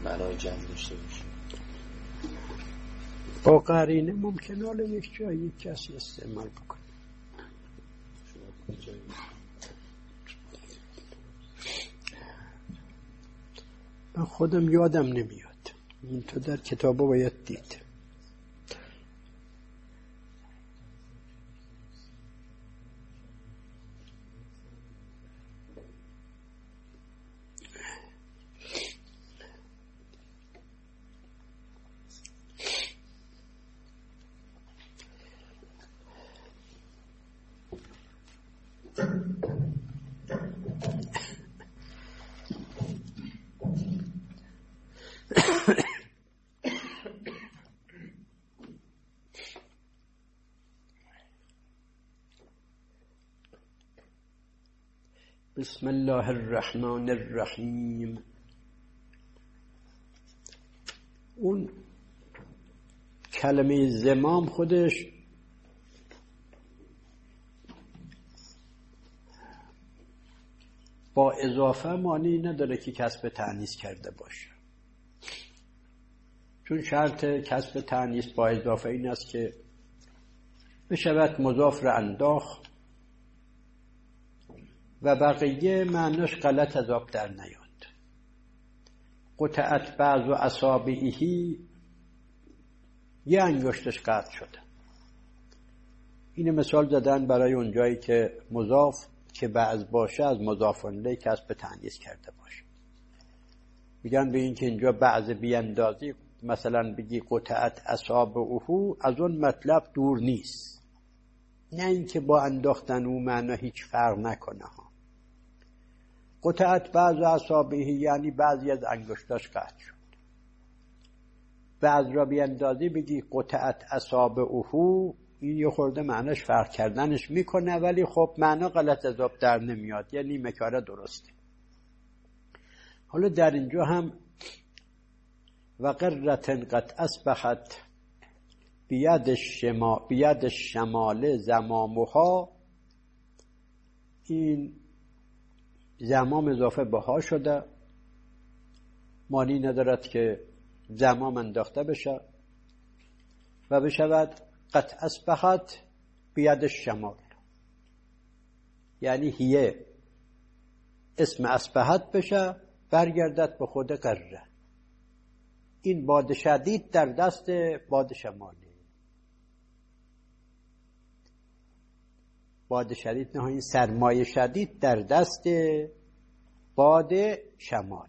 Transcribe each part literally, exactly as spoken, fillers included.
معنای جمع داشته باشه. با قرینه ممکنه حالا یک جایی یک کسی استعمال بکنه. من خودم یادم نمیاد، این تو در کتابا باید دید. بسم الله الرحمن الرحیم. اون کلمه زمام خودش با اضافه معنی نداره که کسب تأنیث کرده باشه، چون شرط کسب تأنیث با اضافه این است که بشود مضاف را انداخت و بقیه معناش غلط از آب در نیاد. قطعت بعض و اصابعی، یه انگشتش قطع شده. این مثال زدن برای اون جایی که مضاف که بعض باشه از مضاف الیه کسب تأنیث کرده باشه. میگن به این که اینجا بعض بیاندازی، مثلا بگی قطعت اصابعه، از اون مطلب دور نیست، نه اینکه با انداختن اون معنا هیچ فرق نکنه ها. قطعت بعض اصابعه یعنی بعضی از انگشتاش قطع شد. بعض را بیاندازی بگی قطعت اصابعه، این یه خورده معناش فرق کردنش میکنه، ولی خب معنا غلط از آب در نمیاد، یعنی مکاره درسته. حالا در اینجا هم و قرتن قد اصبحت بید شما بید شمال زمامها، این زمام اضافه بها شده، معنی ندارد که زمام انداخته بشه و بشود قد اصبحت بید شمال، یعنی هیه اسم اصبحت بشه برگردد به خود قره. این باد شدید در دست باد شمالی، باد شدید نه، این سرمایه شدید در دست باد شمالی.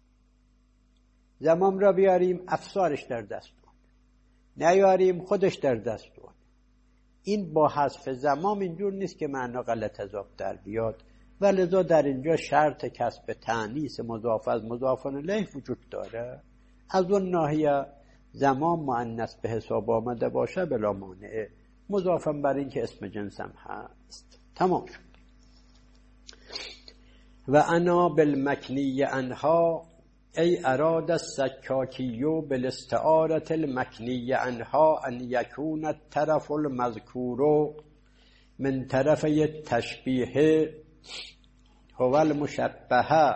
زمام را بیاریم افسارش در دست اون، نیاریم خودش در دست اون. این با حذف زمام اینجور نیست که معنا غلط از آب در بیاد، ولذا در اینجا شرط کسب تأنیث مضاف از مضاف الیه وجود داره. از اون ناحیه زمام مؤنث به حساب آمده باشه بلا مانع، مضافم بر این که اسم جنسم هست. تمام شد. و انا بالمکنی انها ای اراد السکاکیو بالاستعارة المکنی انها ان یکون الطرف المذکور من طرفی التشبیه هو المشبه.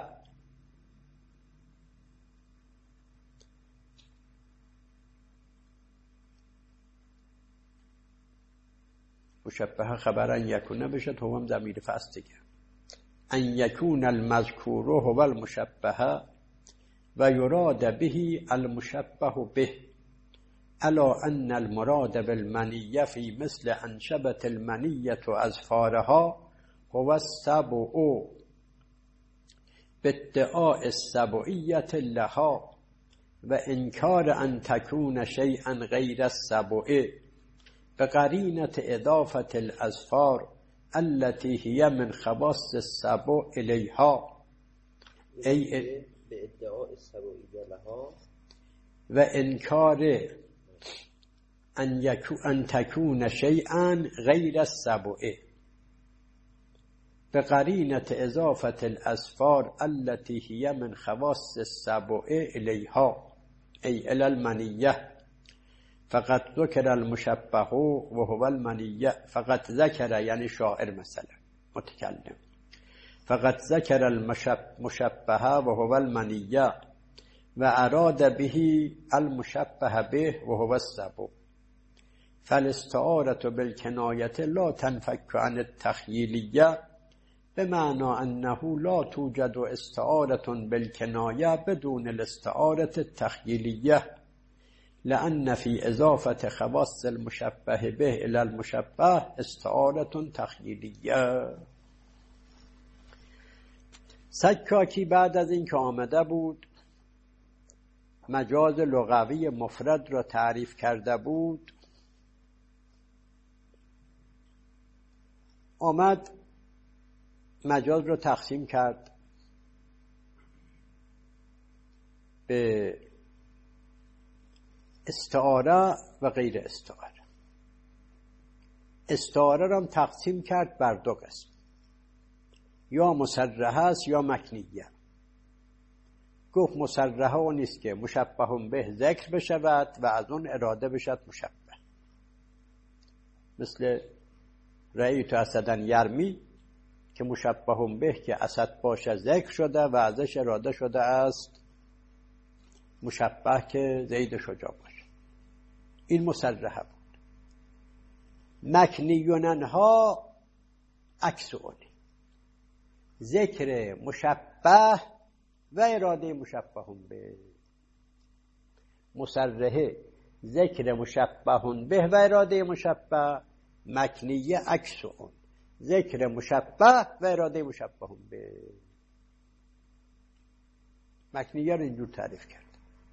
مشبه خبر ان یکونه بشد، هو هم ضمیر فصل دیگه. ان یکون المذکور هو المشبه و یراد به المشبه به، الا ان المراد بالمنیه فی مثل انشبت المنیه اظفارها هو السبع بادعاء السبعیه لها و انکار ان تکون شیئا غیر السبع بقرینة اضافة الاظفار التي هي من خواص السبع الیها. ای به ادعاء السبعیه لها و انکار ان یکو ان تکون شیئا غیر السبع بقرینة اضافة الاظفار التي هي من خواص السبع الیها ای الی المنیه. فقط ذکر المشبه و هو المنیه، فقط ذکر یعنی شاعر مثلا متکلم، فقط ذکر المشبه و هو المنیه و اراد به المشبه به و هو السبو فالاستعاره بالکنایه لا تنفك عن التخییلیه بمعنى انه لا توجد استعاره بالکنایه بدون الاستعاره التخییلیه لأن في اضافه خواص المشبه به الى المشبه استعاره تخییلیه. سکاکی بعد از این که آمده بود مجاز لغوی مفرد را تعریف کرده بود، آمد مجاز را تقسیم کرد به استعاره و غیر استعاره. استعاره را تقسیم کرد بر دو قسم، یا مصرحه است یا مکنیه. گفت مصرحه اون نیست که مشبه به ذکر بشود و از اون اراده بشد مشبه، مثل رأیت اسدا یرمی که مشبه به که اسد باشه ذکر شده و ازش اراده شده است مشبه که زید شجاع باشه. این مصرحه بود. مکنیوننها عکس اونه، ذکر مشبه و اراده مشبه به. مصرحه ذکر مشبه به و اراده مشبه، مکنیه عکس اون، ذکر مشبه و اراده مشبه به. مکنیه رو اینجور تعریف کرد.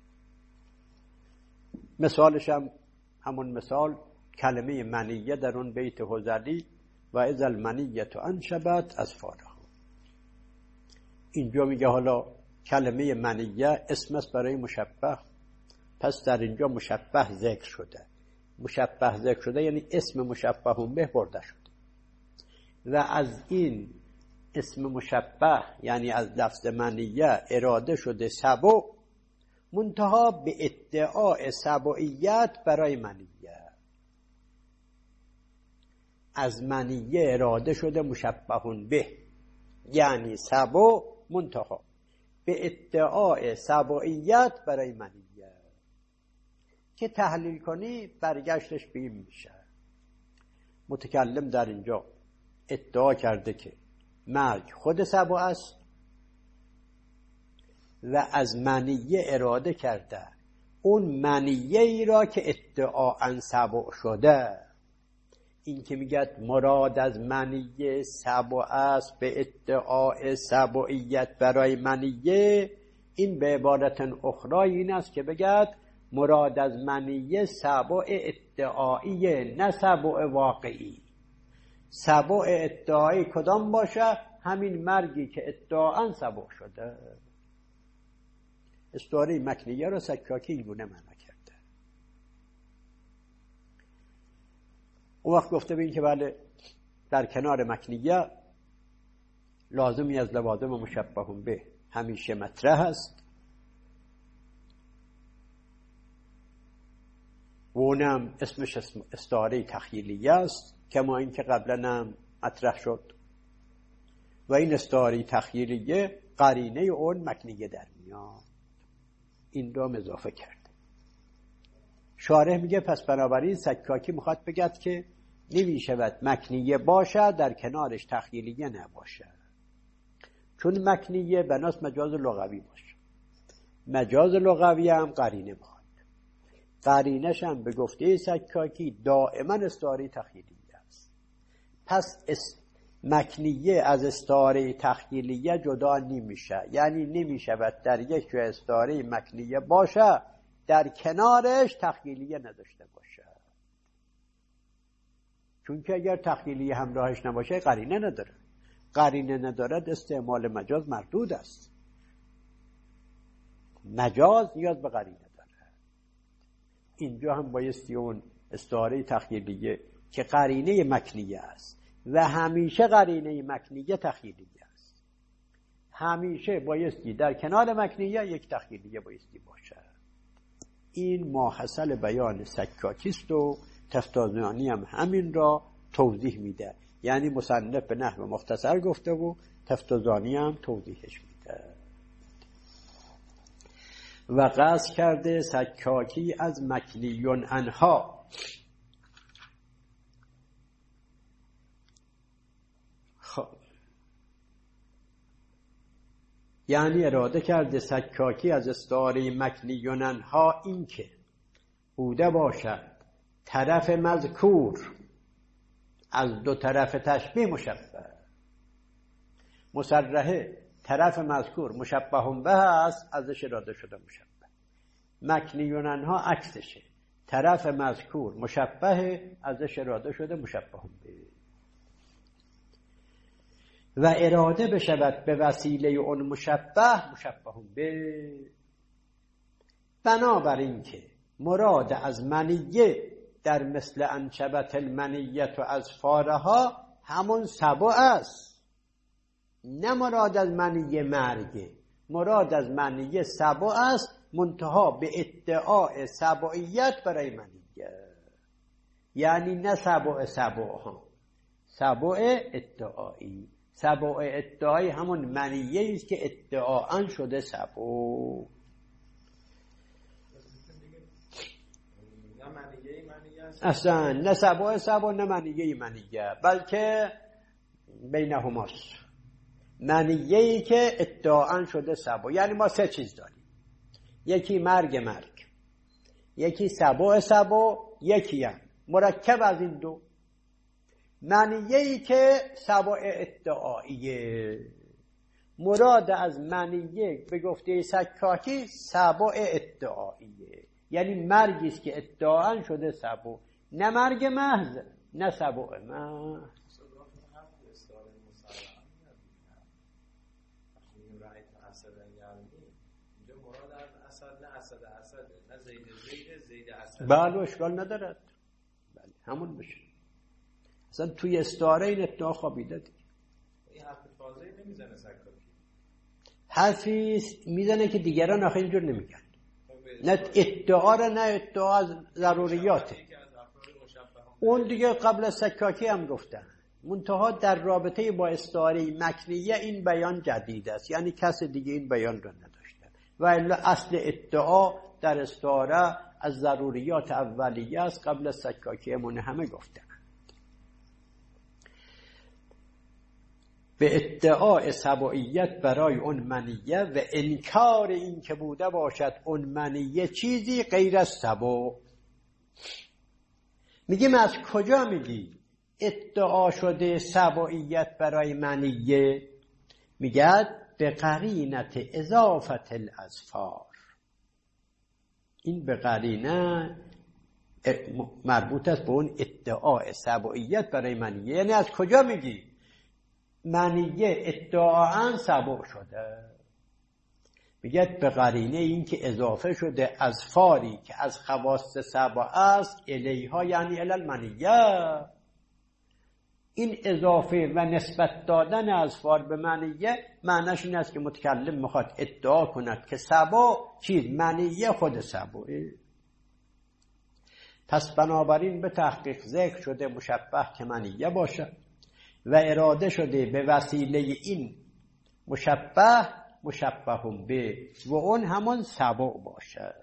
مثالش هم همون مثال کلمه منیه در اون بیت حذلی و اذا المنیه انشبت اظفارها. اینجا میگه حالا کلمه منیه اسم است برای مشبه، پس در اینجا مشبه ذکر شده. مشبه ذکر شده یعنی اسم مشبه به برده شده و از این اسم مشبه یعنی از لفظ منیه اراده شده سبو، منتها به ادعای سبویت برای منیه. از منیه اراده شده مشبه به یعنی سبو، منتها به ادعای سبویت برای منیه. که تحلیل کنی برگشتش به این میشه. متکلم در اینجا ادعا کرده که مرگ خود سبو است و از منیه اراده کرده اون منیه ای را که ادعااً سبو شده. این که میگه مراد از منیه سبو است به ادعای سبویت برای منیه، این به عبارت اخرى این است که بگد مراد از منیه سبو ادعایی نه سبو واقعی. سبو ادعایی کدام باشه؟ همین مرگی که ادعااً سبو شده. استعاره مکنیه را سکاکی اینگونه معنا کرده. اون وقت گفته بین که بله در کنار مکنیه لازمی از لوازم مشبه به همیشه مطرح است و اونم اسمش اسم استعاره تخییلیه است کما این که قبلا هم مطرح شد و این استعاره تخییلیه قرینه اون مکنیه در میاد. این رو اضافه کرد. شارح میگه پس بنابراین سکاکی میخواد بگد که نمی شود مکنیه باشه در کنارش تخییلیه نباشه، چون مکنیه بناس مجاز لغوی باشه. مجاز لغوی هم قرینه میخواد. قرینش هم به گفته سکاکی دائما استعاره تخییلیه است. پس است مکنیه از استعاره تخییلیه جدا نمیشه، یعنی نمیشود در یک جای استعاره مکنیه باشه در کنارش تخییلیه نداشته باشه، چون که اگر تخییلیه همراهش نباشه قرینه نداره. قرینه ندارد استعمال مجاز مردود است. مجاز نیاز به قرینه داره. اینجا هم بایستی اون استعاره تخییلیه که قرینه مکنیه است و همیشه قرینه مکنیه تخییلیه است، همیشه بایستی در کنار مکنیه یک تخییلیه بایستی باشه. این ماحصل بیان سکاکی است و تفتازانی هم همین را توضیح میده. یعنی مصنف به نحو مختصر گفته و تفتازانی هم توضیحش میده. و قصد کرده سکاکی از مکنیون انها. خب یعنی اراده کرده سکاکی از استعاره مکنیون انها این که بوده باشد طرف مذکور از دو طرف تشبیه مشبه، مصرحه طرف مذکور مشبه به است، ازش اراده شده مشبه. مکنیون انها عکسشه، طرف مذکور مشبه، ازش اراده شده مشبه به. و اراده بشود به وسیله اون مشبه مشبه به، بنابراین که مراد از منیه در مثل انشبت المنیت و از فارها همون سبع است، نه مراد از منیه مرگه، مراد از منیه سبع است، منتها به ادعای سبعیت برای منیه، یعنی نه سبع سبع ها، سبع ادعایی. سبع ادعایی همون منیه است که ادعاان شده سبع. اصلا نه سبع سبع نه منیه منیه، بلکه بینهماست. منیه‌ای که ادعاان شده سبع. یعنی ما سه چیز داریم، یکی مرگ مرگ، یکی سبع سبع، یکی هم مرکب از این دو. منیه‌ای که سبع ادعاییه، مراد از منیه به گفته سکاکی سبع ادعاییه، یعنی مرگی است که ادعاان شده سبع، نه مرگ محض نه سبع محض. بله اشکال ندارد، بله همون بشه. اصلا توی استعاره این ادعا خوابیده دیگه. این حرف فاضحی نمیزنه سکاکی، حرفی میزنه که دیگران آخه اینجور نمیگن. نه ادعا را، نه ادعا از ضروریاته. اون دیگه قبل از سکاکی هم گفتن، منتها در رابطه با استعاره مکنیه این بیان جدید است، یعنی کس دیگه این بیان را نداشته. و الا اصل ادعا در استعاره از ضروریات اولیه است، قبل از سکاکی همون همه گفتن. به ادعای سبعیت برای اون منیه و انکار این که بوده باشد اون منیه چیزی غیر از سبع. میگیم از کجا میگی ادعا شده سبعیت برای منیه؟ میگه به قرینت اضافت الاظفار. این به قرینه مربوط است به اون ادعای سبعیت برای منیه. یعنی از کجا میگی منیه ادعااً سبع شده؟ میگه به قرینه این که اضافه شده اظفاری که از خواص سبع است الیها، یعنی الی المنیه. این اضافه و نسبت دادن اظفار به منیه معنیش این است که متکلم میخواد ادعا کند که سبع چیز منیه خود سبعه. پس بنابراین به تحقیق ذکر شده مشبه که منیه باشد و اراده شده به وسیله این مشبه مشبه به و اون همون سبع باشد.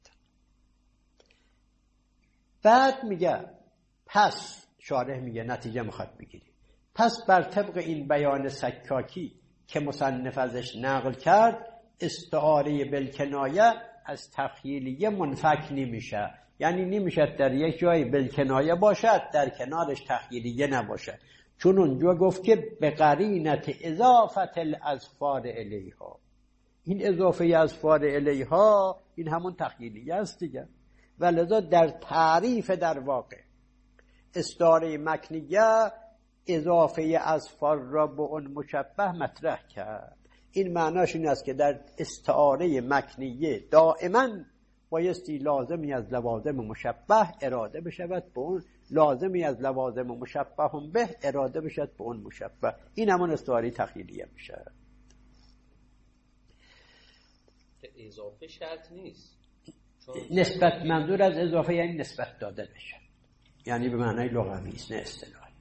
بعد میگه پس شارح میگه نتیجه میخواد بگیری، پس بر طبق این بیان سکاکی که مصنف ازش نقل کرد استعاره بالکنایه از تخییلیه منفک نمیشه. یعنی نمیشه در یک جای بالکنایه باشد در کنارش تخییلیه نباشه، چون اونجا گفت که به قرینت اضافت الاظفار الیها. این اضافه اظفار الیها این همون تخییلیه است دیگه. ولذا در تعریف در واقع استعاره مکنیه اضافه اظفار را به اون مشبه مطرح کرد. این معناش این است که در استعاره مکنیه دائما بایستی لازمی از لوازم مشبه اراده بشود به اون، لازمی از لوازم مشبه هم به اراده بشد به اون مشبه. این همون استعاره تخیلیه میشه. اضافه شرط نیست، نسبت منظور از اضافه یعنی نسبت داده بشه، یعنی به معنای لغوی است نه اصطلاحی.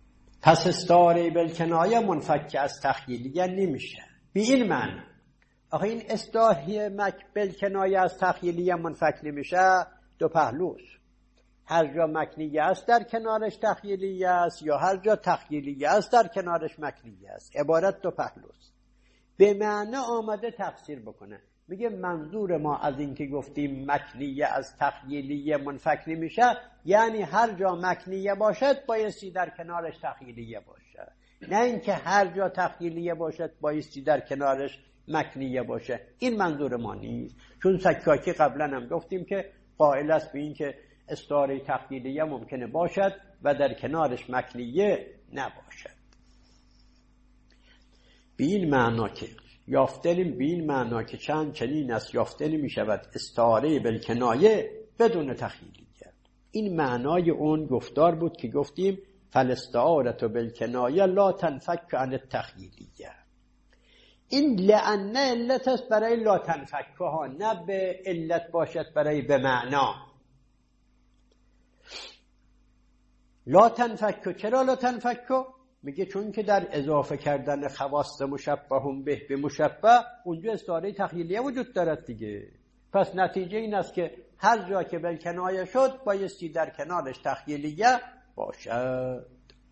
پس استعاره بالکنایه منفک از تخیلیه نمیشه به این معنی. آخه این اصطلاح مکبل کنایه از تخیلیه منفک نمیشه، دو پهلوست. هر جا مکنیه است در کنارش تخیلیه است، یا هر جا تخیلیه است در کنارش مکنیه است. عبارت دو پهلوست. به معنی آمده تفسیر بکنه، میگه منظور ما از این که گفتیم مکنیه از تخیلیه منفک نمیشه، یعنی هر جا مکنیه باشد بایستی در کنارش تخیلیه باشه، نه اینکه هر جا تخیلیه باشد بایستی در کنارش مکنیه باشه. این منظور ما نیست، چون سکاکی قبلا هم گفتیم که قائل است به این که استعاره تخیلیه ممکنه باشد و در کنارش مکنیه نباشد. به این معنا که یافتنیم، به این معنا که چند چنین است یافتنی می شود استعاره بالکنایه بدون تخیلیه. این معنای اون گفتار بود که گفتیم فالاستعاره بالکنایه لا تنفک عن التخیلیه. این لأن علت است برای لا تنفک ها، نه به علت باشد برای به معنا. لا تنفک، چرا لا تنفک؟ میگه چون که در اضافه کردن خواص مشبه به به مشبه اونجا استعاره تخیلیه وجود دارد دیگه. پس نتیجه این است که هر جا که بالکنایه شد بایستی در کنارش تخیلیه باشد.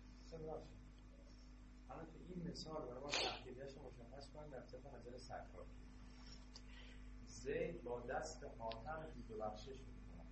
این مثال برای ما تخیلیه‌اش مشخص کنیم در طبق نظر سکار. زید با دست حاتم دید و بخشش میکنه.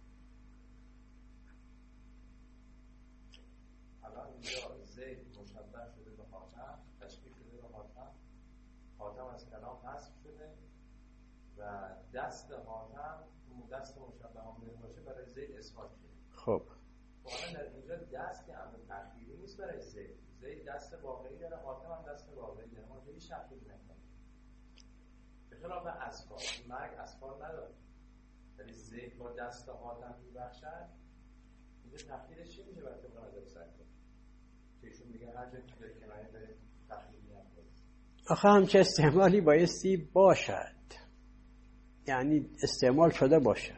الان اینجا زید مشبه شده به حاتم، تشبیه شده به حاتم، حاتم از کلام حذف شده و دست حاتم دست مشبه هم باشه برای زید اثبات شده. خب واقعا در اینجا دست که امر تخیلی نیست برای زید. زید دست واقعی داره، حاتم هم دست واقعی داره، ما هیچ شکلی نمی‌کنه. به خلاف اسفار، مرگ اسفار نداره. ولی زید با دست حاتم میبخشد. اینجا تخیلش چی میشه وقتی به نظر سکر؟ که ایشون میگه هر جا که به کنایه به تخیلی نکنه. آخه همچه استعمالی بایستی باشد، یعنی استعمال شده باشه.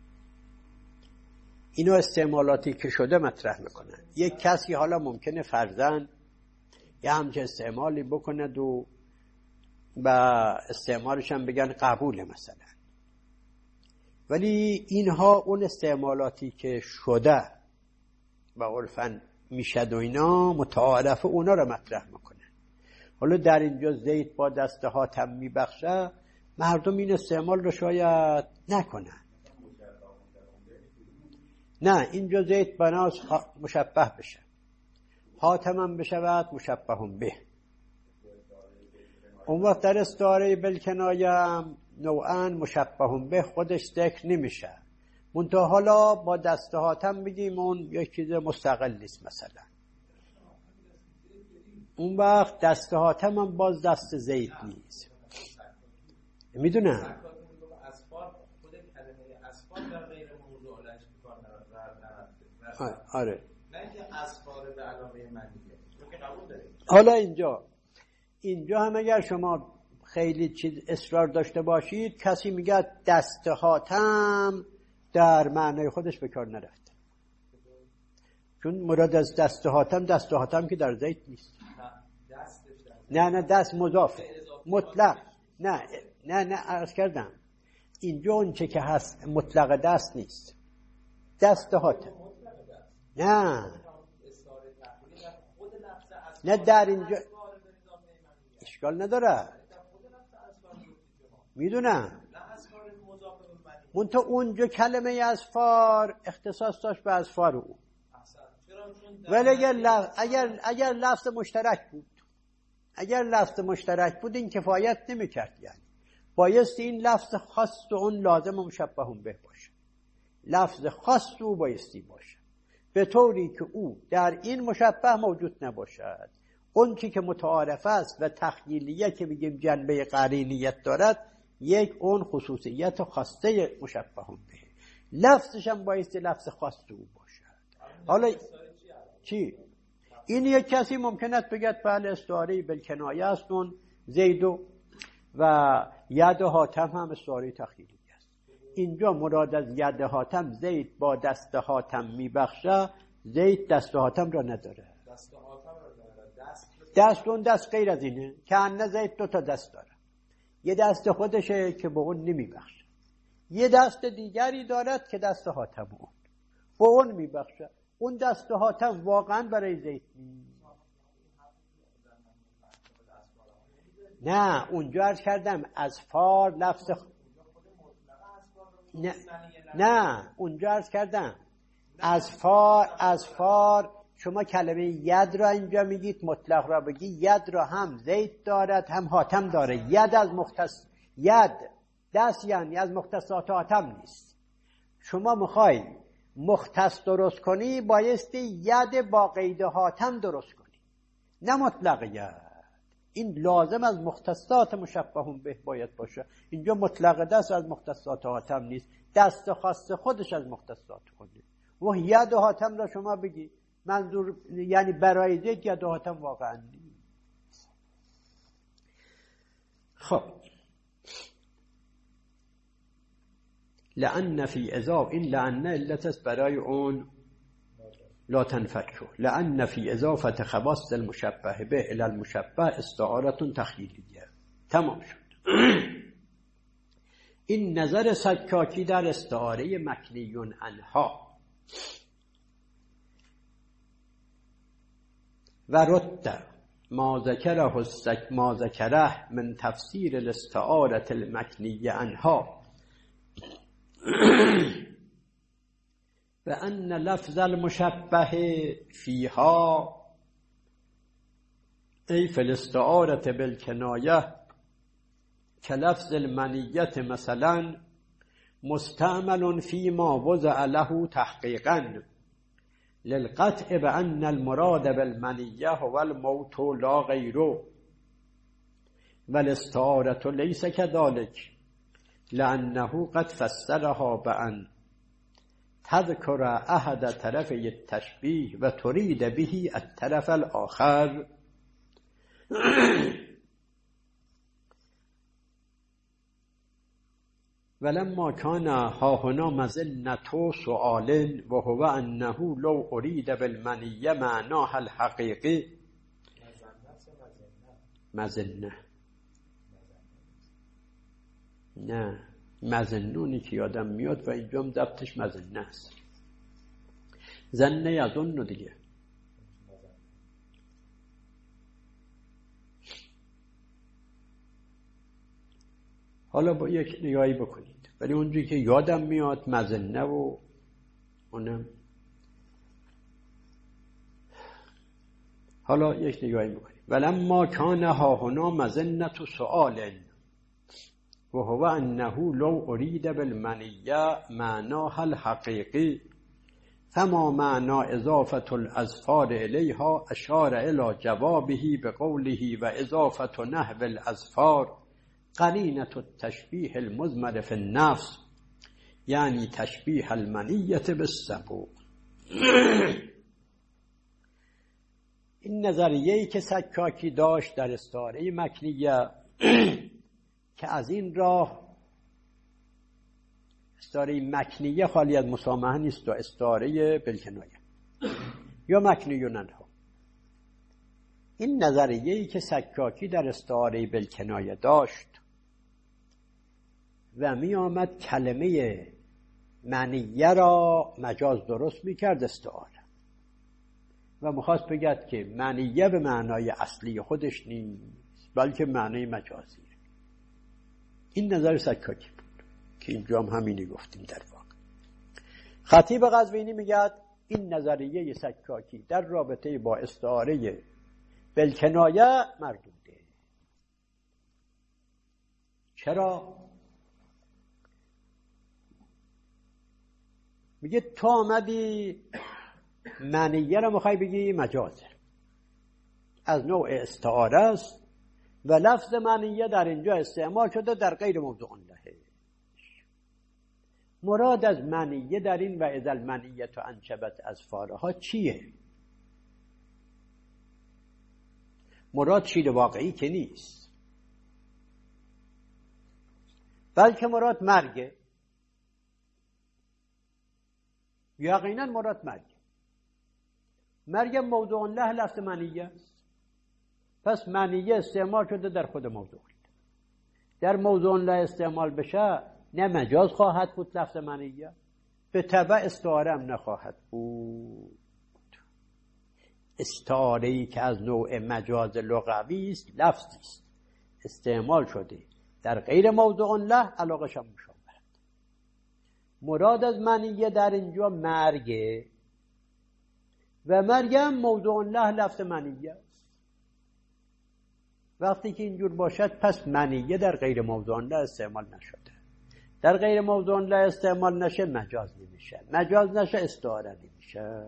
اینو استعمالاتی که شده مطرح میکنن. یک کسی حالا ممکنه فرضاً یه همچه استعمالی بکند و و استعمالش هم بگن قبوله مثلا، ولی اینها اون استعمالاتی که شده و عرفاً میشد و اینا متعارف اونا رو مطرح میکنن. حالا در اینجا زید با دست حاتم میبخشه، مردم این استعمال رو شاید نکنن. نه، اینجا زید بناس مشبه بشه، حاتم هم بشود مشبه به. اون وقت در استعاره بالکنایه نوعاً مشبه به خودش ذکر نمیشه، منتها حالا با دست حاتم بگیم اون یک چیز مستقل نیست مثلا. اون وقت دست حاتم هم باز دست زید نیست. میدونم آره. نه که اسفار به علاوه منیه، تو که قبول دارید. حالا اینجا اینجا هم اگر شما خیلی چیز اصرار داشته باشید، کسی میگه دست حاتم در معنای خودش به کار نرفته، چون مراد از دست حاتم دست حاتم که در زید نیست. نه نه دست مضافه مطلق. نه نه نه عرض کردم اینجا اون چه که هست مطلق دست نیست، دست حاتم. نه نه در اینجا اشکال نداره، میدونم منتها اونجا کلمه اسفار اختصاص داشت به اسفار او، ولی اگر لفظ اگر اگر لفظ مشترک بود اگر لفظ مشترک بود این کفایت نمی‌کرد. یعنی بایستی این لفظ خاص و اون لازم و مشبه به باشه، لفظ خاص او بایستی باشه به طوری که او در این مشبه موجود نباشد. اون چی که متعارف است و تخیلیه که میگیم جنبه قرینیت دارد، یک اون خصوصیت خاصه مشبه به، لفظش هم بایستی لفظ خاص او باشد. حالا چی؟ این یک کسی ممکنه بگد بله استعاره بالکنایه است اون زیدو و ید حاتم هم استعاره تخیلی است. اینجا مراد از ید حاتم زید با دست حاتم میبخشه، زید دست حاتم را نداره. دست حاتم را داره. دست دست اون دست غیر از اینه که انه زید دو تا دست داره. یه دست خودشه که به اون نمیبخشه، یه دست دیگری دارد که دست حاتم اون به اون میبخشه. اون دست حاتم واقعا برای زید نیست. نه اونجا عرض کردم اظفار لفظ خ... نه نه اونجا عرض کردم اظفار اظفار شما کلمه ید را اینجا میگید، مطلق را بگی ید را هم زید دارد هم حاتم داره. ید از مختص ید دست یعنی از مختصات حاتم نیست. شما میخوای مختص درست کنی بایستی ید با قید حاتم درست کنی، نه مطلق ید. این لازم از مختصات مشبه به باید باشه. اینجا مطلق دست از مختصات حاتم نیست، دست خاص خودش از مختصات خودش. و ید حاتم را شما بگی منظور یعنی برای زید ید حاتم واقعا نیست. خب لأن فی اضاف، این لأن علت است برای اون لا تنفکو. لأن فی اضافت خواص المشبه به الی المشبه استعارة تخیلیه. تمام شد. این نظر سکاکی در استعاره مکنیون عنها. و رد ما ذکره السک ما ذکره من تفسیر الاستعاره المکنیه عنها و ان لفظ المشبه فیها ای فی الاستعاره بالکنایه کلفظ المنیت مثلا مستعمل فيما وضع له تحقیقا للقطع بأن المراد بالمنیه هو الموت لا غیره والاستعاره ليس كذلك لأنه قد فسرها بأن تذكر أحد طرفي التشبيه وتريد به الطرف الآخر. ولما كان ها هنا مظنة سؤال وهو أنه لو أريد بالمنية معناها الحقيقي مظنة نه مظنونی که یادم میاد و اینجا هم ضبطش مظنه است. ظنه از اون دیگه. حالا با یک نگاهی بکنید، ولی اونجوری که یادم میاد مظنه و اونم. حالا یک نگاهی بکنید. ولما کان ها هنا مظنة سؤال وهو أنه لو أريد بالمنية معناها الحقيقي فما معنى إضافة الأظفار إليها أشار إلى جوابه بقوله وإضافة نحو الأظفار قرينة التشبيه المضمر في النفس يعني تشبيه المنية بالسبو. این نظریه‌ای که سکاکی داشت در استعاره مکنیه که از این راه استعاره مکنیه خالی از مسامحه نیست و استعاره بالکنایه یا مکنیون عنها. این نظریه‌ای که سکاکی در استعاره بالکنایه داشت و می آمد کلمه منیه را مجاز درست می کرد استعاره و می‌خواست بگد که منیه به معنای اصلی خودش نیست بلکه معنای مجازی. این نظر سکاکی بود که اینجا هم همینی گفتیم. در واقع خطیب قزوینی میگه این نظریه سکاکی در رابطه با استعاره بالکنایه مردوده. چرا؟ میگه تو آمدی معنیه را میخوای بگی مجازه، از نوع استعاره است و لفظ معنیه در اینجا استعمال شده در غیر موضوع له. مراد از معنیه در این و اذا المنیه انشبت اظفارها چیه؟ مراد چیز واقعی که نیست، بلکه مراد مرگه. یقینا مراد مرگ. مرگ موضوع له لفظ معنیه است، پس معنیه استعمال شده در خود موضوع. در موضوع لا استعمال بشه نه مجاز خواهد بود لفظ منیه، به تبع استعاره هم نخواهد بود. استعاره‌ای که از نوع مجاز لغوی است لفظی است استعمال شده در غیر موضوع له، علاقش هم مشابهت. مراد از منیه در اینجا مرگه و مرگ هم موضوع له لفظ منیه است. وقتی که اینجور باشد پس منیه در غیر موضوع له استعمال نشده. در غیر موضوع له استعمال نشه مجاز نمیشه، مجاز نشه استعاره نمیشه.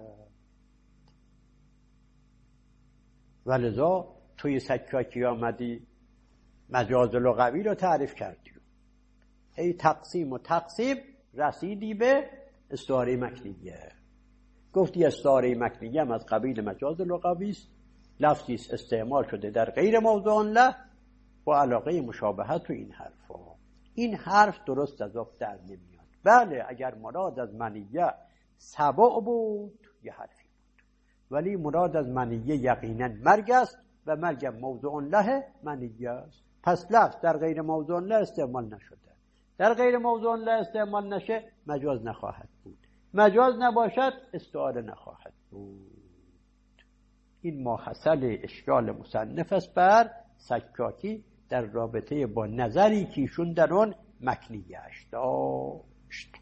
ولذا توی سکاکی آمدی مجاز لغوی رو تعریف کردی، ای تقسیم و تقسیم رسیدی به استعاره مکنیه. گفتی استعاره مکنیه هم از قبیل مجاز لغوی است، لفظی است استعمال شده در غیر موضوع له با علاقه مشابهت تو این حرفا. این حرف درست از آب در نمیاد. بله اگر مراد از منیه سبع بود یه حرفی بود، ولی مراد از منیه یقینا مرگ است و مرگ موضوع له منیه است. پس لفظ در غیر موضوع له استعمال نشده. در غیر موضوع له استعمال نشه مجاز نخواهد بود، مجاز نباشد استعاره نخواهد بود. این ماحصل اشکال مصنف است بر سکاکی در رابطه با نظری که ایشون در اون مکنیه‌اش داشت.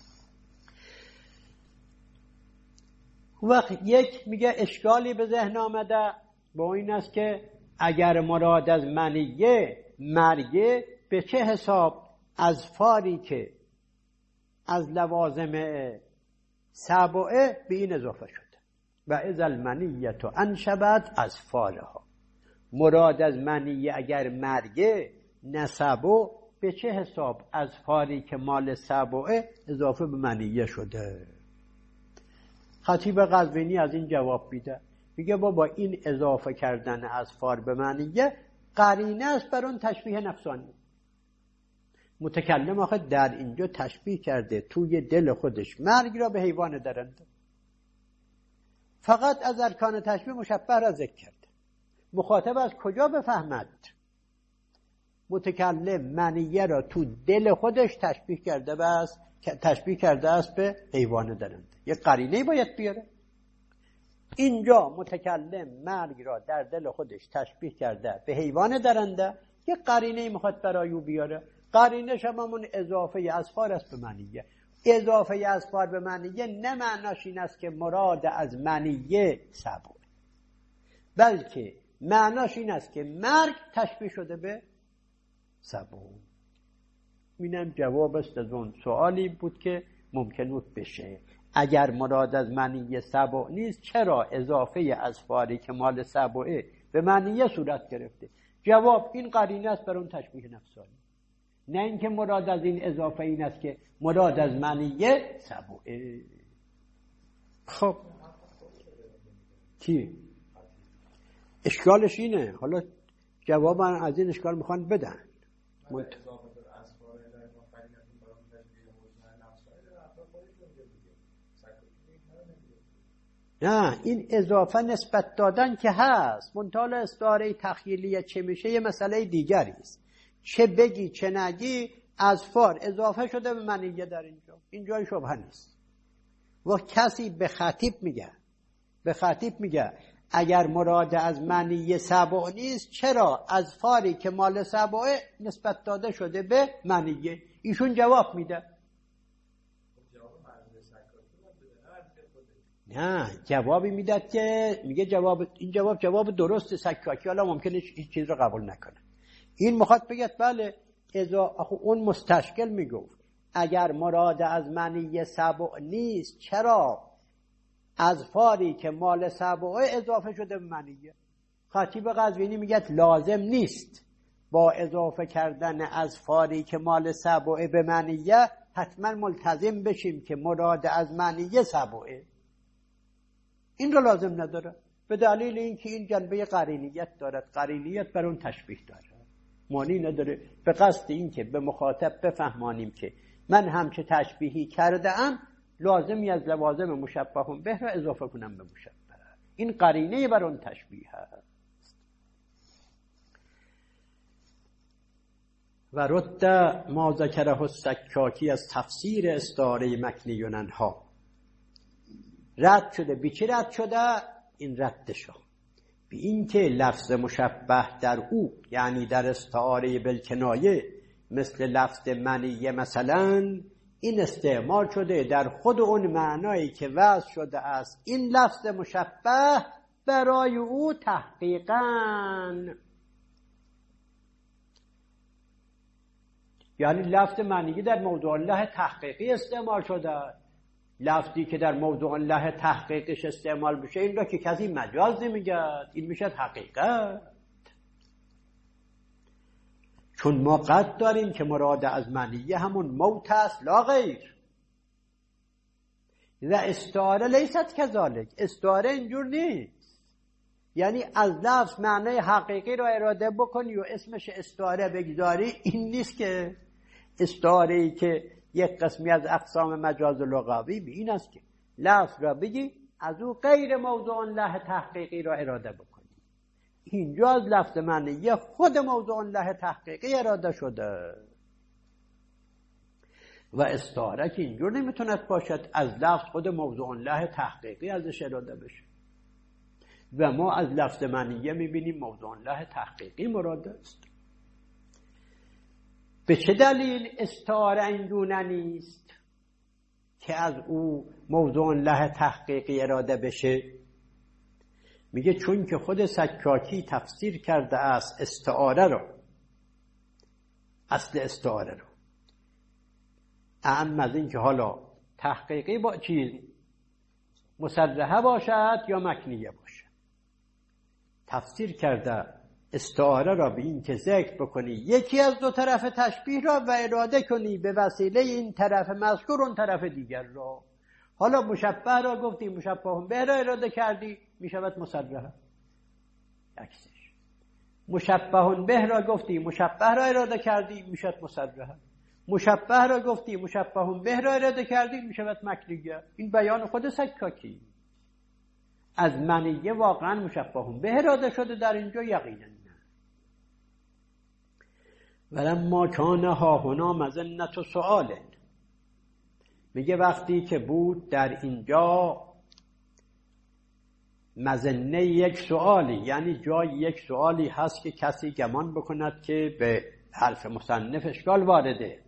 وقت یک میگه اشکالی به ذهن آمده با این است که اگر مراد از منیه مرگه به چه حساب از فاری که از لوازم سبعه به این اضافه شده و اذا المنیه انشبت از فارها. مراد از منیه اگر مرگه نسبو به چه حساب از فاری که مال سبعه اضافه به منیه شده. خطیب قزوینی از این جواب میده، میگه بابا این اضافه کردن از فار به منیه قرینه است بر اون تشبیه نفسانی. متکلم آخه در اینجا تشبیه کرده توی دل خودش مرگ را به حیوان درنده، فقط از ارکان تشبیه مشبه را ذکر کرده. مخاطب از کجا بفهمد؟ متکلم منیه را تو دل خودش تشبیه کرده بس تشبیه کرده است به حیوان درنده. یک قرینه باید بیاره. اینجا متکلم مرگ را در دل خودش تشبیه کرده به حیوان درنده، یک قرینه میخواد برای او بیاره. قرینه شمامون اضافه اسفار است به منیه. اضافه اسفار به منیه نه معناش این است که مراد از منیه سبب، بلکه معناش این است که مرگ تشبیه شده به سبب. اینم جواب است از اون سوالی بود که ممکن بود بشه. اگر مراد از منیه سبع نیست چرا اضافه اسفاری که مال سبعه به منیه صورت گرفته؟ جواب این قرینه است بر اون تشبیه نفسانی، نه اینکه مراد از این اضافه این است که مراد از منیه سبعه. خب کی؟ اشکالش اینه. حالا جواب از این اشکال میخوان بدن. منت... نه این اضافه نسبت دادن که هست، منتها استعاره تخیلیه چه میشه یه مسئله دیگری است. چه بگی چه نگی از فار اضافه شده به منیه در اینجا، این جای شبهه نیست. و کسی به خطیب میگه به خطیب میگه اگر مراد از منیه سبع نیست چرا از فاری که مال سبعه نسبت داده شده به منیه؟ ایشون جواب میده نه، جوابی میداد که میگه جواب این جواب جواب درست سکاکی، حالا ممکنه هیچ چیز رو قبول نکنه. این میخواد بگه بله اذا اون مستشکل میگفت اگر مراد از منیه سبع نیست چرا از فاری که مال سبعه اضافه شده به منیه؟ خطیب قزوینی میگه لازم نیست با اضافه کردن از فاری که مال سبعه به منیه حتما ملتزم بشیم که مراد از منیه سبعه. این رو لازم نداره به دلیل اینکه این جنبه قرینیت دارد، قرینیت بر اون تشبیه داره، معنی نداره. به قصد اینکه به مخاطب بفهمانیم که من همچه تشبیهی کرده ام لازمی از لوازم مشبه به را اضافه کنم به مشبه. این قرینه بر اون تشبیه هست. و رد ما ذکره السکاکی از تفسیر استعاره مکنیون ها رد شده. بی چی رد شده؟ این ردشا بی این که لفظ مشبه در او، یعنی در استعاره بالکنایه، مثل لفظ منیه مثلا، این استعمال شده در خود اون معنایی که وضع شده است این لفظ مشبه برای او تحقیقاً. یعنی لفظ منیه در موضوع الله تحقیقی استعمال شده. لفظی که در موضوع الله تحقیقش استعمال بشه این را که کسی مجاز نمیگه، این میشه حقیقت. چون ما قد داریم که مراد از منیه همون موت است لا غیر. و استعاره لیست کذالک، استعاره اینجور نیست. یعنی از لفظ معنی حقیقی را اراده بکنی و اسمش استعاره بگذاری، این نیست. که استعاره ای که یک قسمی از اقسام مجاز لغوی به این است که لفظ را بگی از او غیر موضوع الله تحقیقی را اراده بکنی. اینجا از لفظ معنی خود موضوع الله تحقیقی اراده شده. و استعاره که اینجور نمیتوند باشد از لفظ خود موضوع الله تحقیقی ازش اراده بشه. و ما از لفظ معنیه میبینیم موضوع الله تحقیقی مراد است. به چه دلیل استعاره اینگونه نیست که از او موضوع الله تحقیقی اراده بشه؟ میگه چون که خود سکاکی تفسیر کرده است استعاره رو، اصل استعاره رو، اعم از این که حالا تحقیقی با چیز مصرحه باشد یا مکنیه باشد، تفسیر کرده استعاره را به این که ذکر بکنی یکی از دو طرف تشبیه را و اراده کنی به وسیله این طرف مذکور اون طرف دیگر را. حالا مشبه را گفتی، مشبه به را اراده کردی، می شود مصرحه. عکسش مشبه به را گفتی، مشبه را اراده کردی، می شود مصرحه. مشبه را گفتی، مشبه به را اراده کردی، می شود مکنیه. این بیان خود سکاکی. از منیه واقعا مشبه به اراده شده در اینجا یقینا نه. ولما کان ها هنا مظنة سؤال، میگه وقتی که بود در اینجا مظنه یک سؤالی، یعنی جای یک سؤالی هست که کسی گمان بکند که به حرف مصنف اشکال وارده.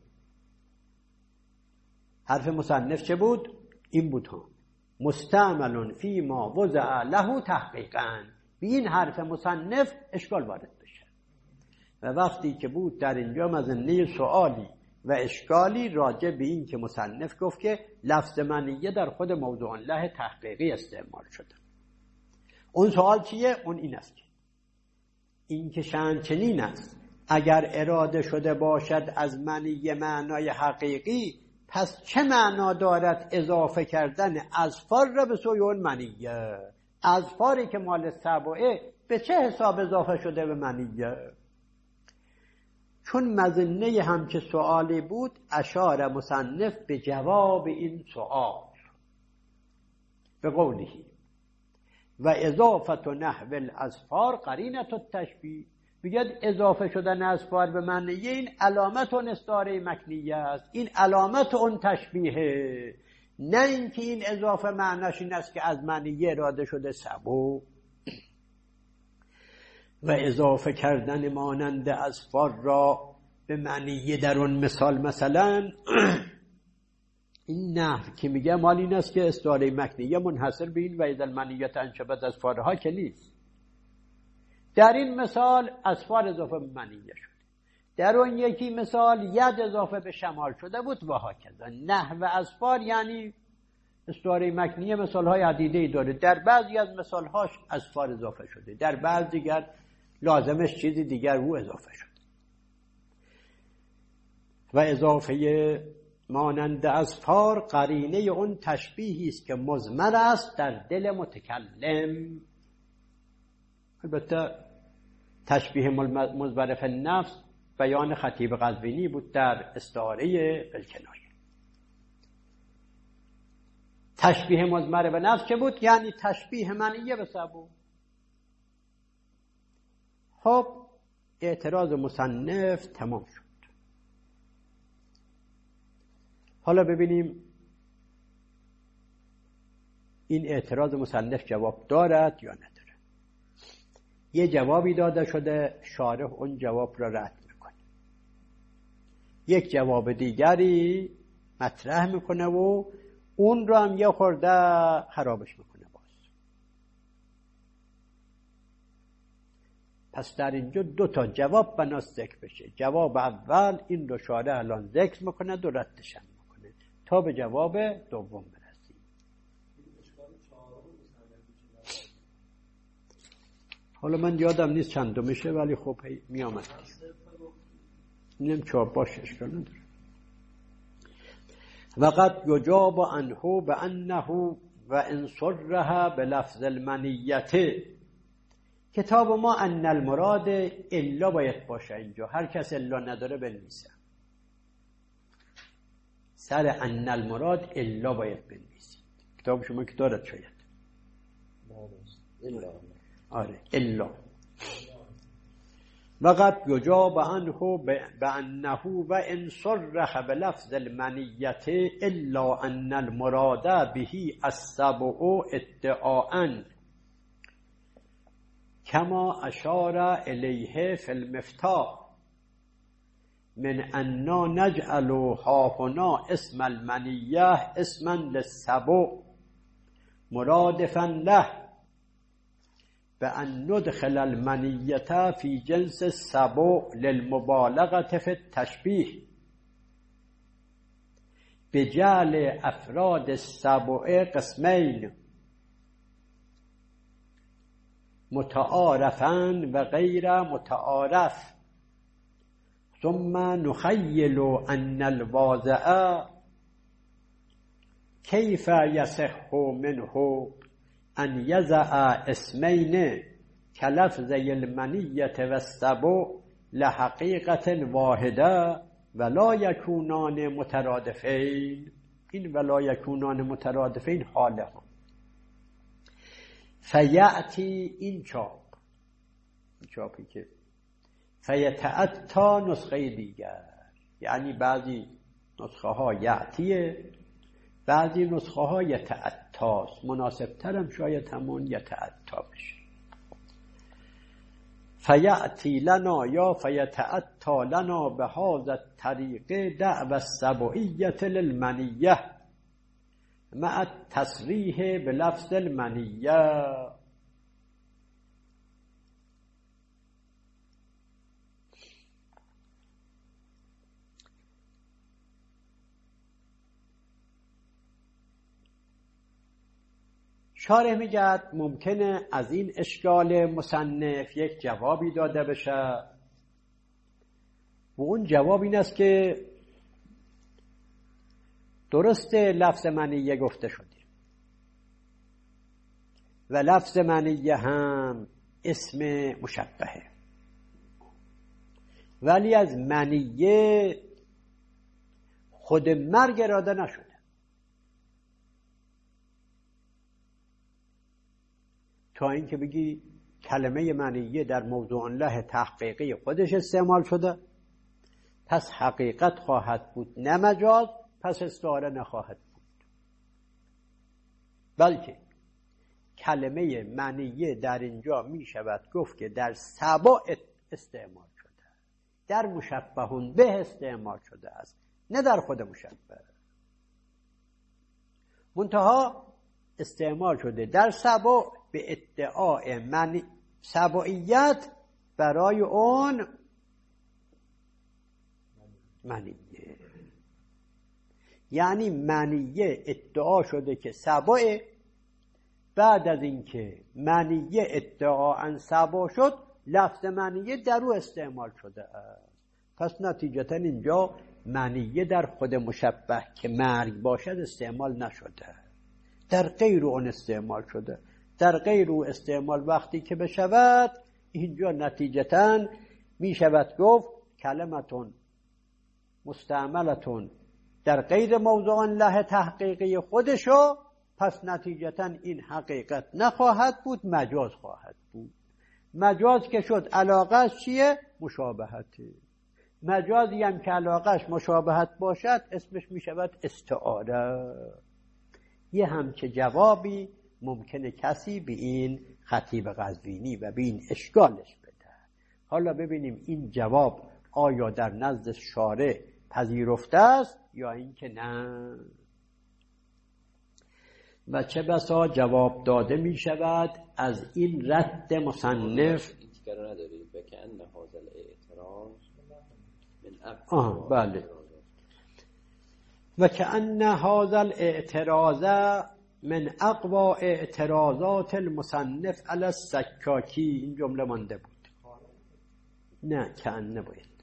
حرف مصنف چه بود؟ این بود ها مستعمل فی ما وضع له تحقیقا، به این حرف مصنف اشکال وارد بشه. و وقتی که بود در اینجا مظنه سؤالی و اشکالی راجع به این که مصنف گفت که لفظ منیه در خود موضوع الله تحقیقی استعمال شده. اون سوال چیه؟ اون این است که این که شأن چنین است اگر اراده شده باشد از منیه معنای حقیقی، پس چه معنا دارد اضافه کردن اظفار را به سوی اون منیه؟ اظفاری که مال سبعه به چه حساب اضافه شده به منیه؟ چون مظنه همچه سوالی بود اشار مصنف به جواب این سوال به قوله و اضافت نحو الاظفار قرینه التشبیه. بگید اضافه شدن اظفار به منیه این علامت اون استعاره مکنیه است، این علامت اون تشبیهه، نه اینکه این اضافه معناش این است که از منیه اراده شده سبو. و اضافه کردن مانند اظفار را به منیه در اون مثال مثلا این نحو که میگه مال این است که استعاره مکنیه منحصر به این و اذا المنیه انشبت اظفارها که نیست. در این مثال اظفار اضافه به منیه شد، در اون یکی مثال ید اضافه به شمال شده بود و هاکذا. نحو اظفار یعنی استعاره مکنیه مثال های عدیده‌ای داره، در بعضی از مثال هاش اظفار اضافه شده، در بعض دیگر لازمش چیزی دیگر او اضافه شد. و اضافه مانند اظفار قرینه اون تشبیهی است که مضمر است در دل متکلم. البته تشبیه مضمر فی النفس بیان خطیب قزوینی بود در استعاره بالکنایه. تشبیه مضمر به نفس چه بود؟ یعنی تشبیه منیه به سبو. خب اعتراض مصنف تمام شد. حالا ببینیم این اعتراض مصنف جواب دارد یا نداره. یه جوابی داده شده، شارح اون جواب را رد میکنه، یک جواب دیگری مطرح میکنه و اون را هم یه خورده خرابش میکنه باز. پس در اینجا دو تا جواب بناست ذکر بشه. جواب اول این رو شارح الان ذکر میکنه و ردش میکنه تا به جواب دوم برسیم. حالا من یادم نیست چند میشه، ولی خب می آمد نیم چهار باشه، اشکال نداره. وقد یجاب عنه بانه و ان صرح بلفظ المنیت. کتاب ما ان المراد الا باید باشه. اینجا هر کس الا نداره بنویسه، سر ان المراد الا باید بنویسید. کتاب شما که دارد شاید. الا آره الا. وقد یجاب عنه بانه و ان صرح بلفظ المنیت الا ان المراد به السبع ادعاء کما اشار الیه فی المفتاح من انا نجعل ها هنا اسم المنیه اسما للسبع مرادفا له بأن ندخل المنیة في جنس السبع للمبالغة في التشبیه بجعل افراد السبع قسمین متعارفا و غیر متعارف ثم نخیل ان الواضع کیف یصح منه ان یضع اسمین کلفظی المنیة و السبع لحقیقت واحده ولا یکونان مترادفین. این ولا یکونان مترادفین حاله هم فیعتی این چاپ این چاپی که فیتعتا نسخه دیگر، یعنی بعضی نسخه ها یعتیه، بعضی نسخه ها یتعتاست. مناسب ترم شاید همون یتعتا بشه. فیعتی لنا یا فیتعتا لنا به هذا الطریق دعوی السبعیة للمنیه مع التصریح بلفظ المنیه. شارح میگه ممکنه از این اشکال مصنف یک جوابی داده بشه و اون جواب این است که درست لفظ منیه گفته شده و لفظ منیه هم اسم مشبهه، ولی از منیه خود مرگ اراده نشده. تا اینکه بگی کلمه منیه در موضوع له تحقیقی خودش استعمال شده، پس حقیقت خواهد بود نه مجاز، پس استعاره نخواهد بود، بلکه کلمه منیه در اینجا می شود گفت که در سبع استعمال شده، در مشبهون به استعمال شده است، نه در خود مشبه. منتها استعمال شده در سبع به ادعای من سبعیت برای اون منیه. یعنی منیه ادعا شده که سبع، بعد از اینکه منیه ادعا سبع شد لفظ منیه در او استعمال شده است. پس نتیجتا اینجا منیه در خود مشبه که مرگ باشد استعمال نشده، در غیر اون استعمال شده. در غیر او استعمال وقتی که بشود اینجا نتیجتا می شود گفت کلمتون مستعملتون در غیر موضوع له تحقیقی خودشو، پس نتیجتا این حقیقت نخواهد بود، مجاز خواهد بود. مجاز که شد علاقه چیه؟ مشابهته. مجازی هم که علاقش مشابهت باشد اسمش می شود استعاره. یه همچه جوابی ممکنه کسی به این خطیب قزوینی و به این اشکالش بده. حالا ببینیم این جواب آیا در نزد شارع پذیرفته است یا اینکه نه. و چه بسا جواب داده می شود از این رد مصنف. این تیکه رو نداری بکن هذا الاعتراض من آه بله. و کأن هذا الاعتراض من اقوا اعتراضات المصنف علی السکاکی. این جمله مانده بود. نه کأن نباید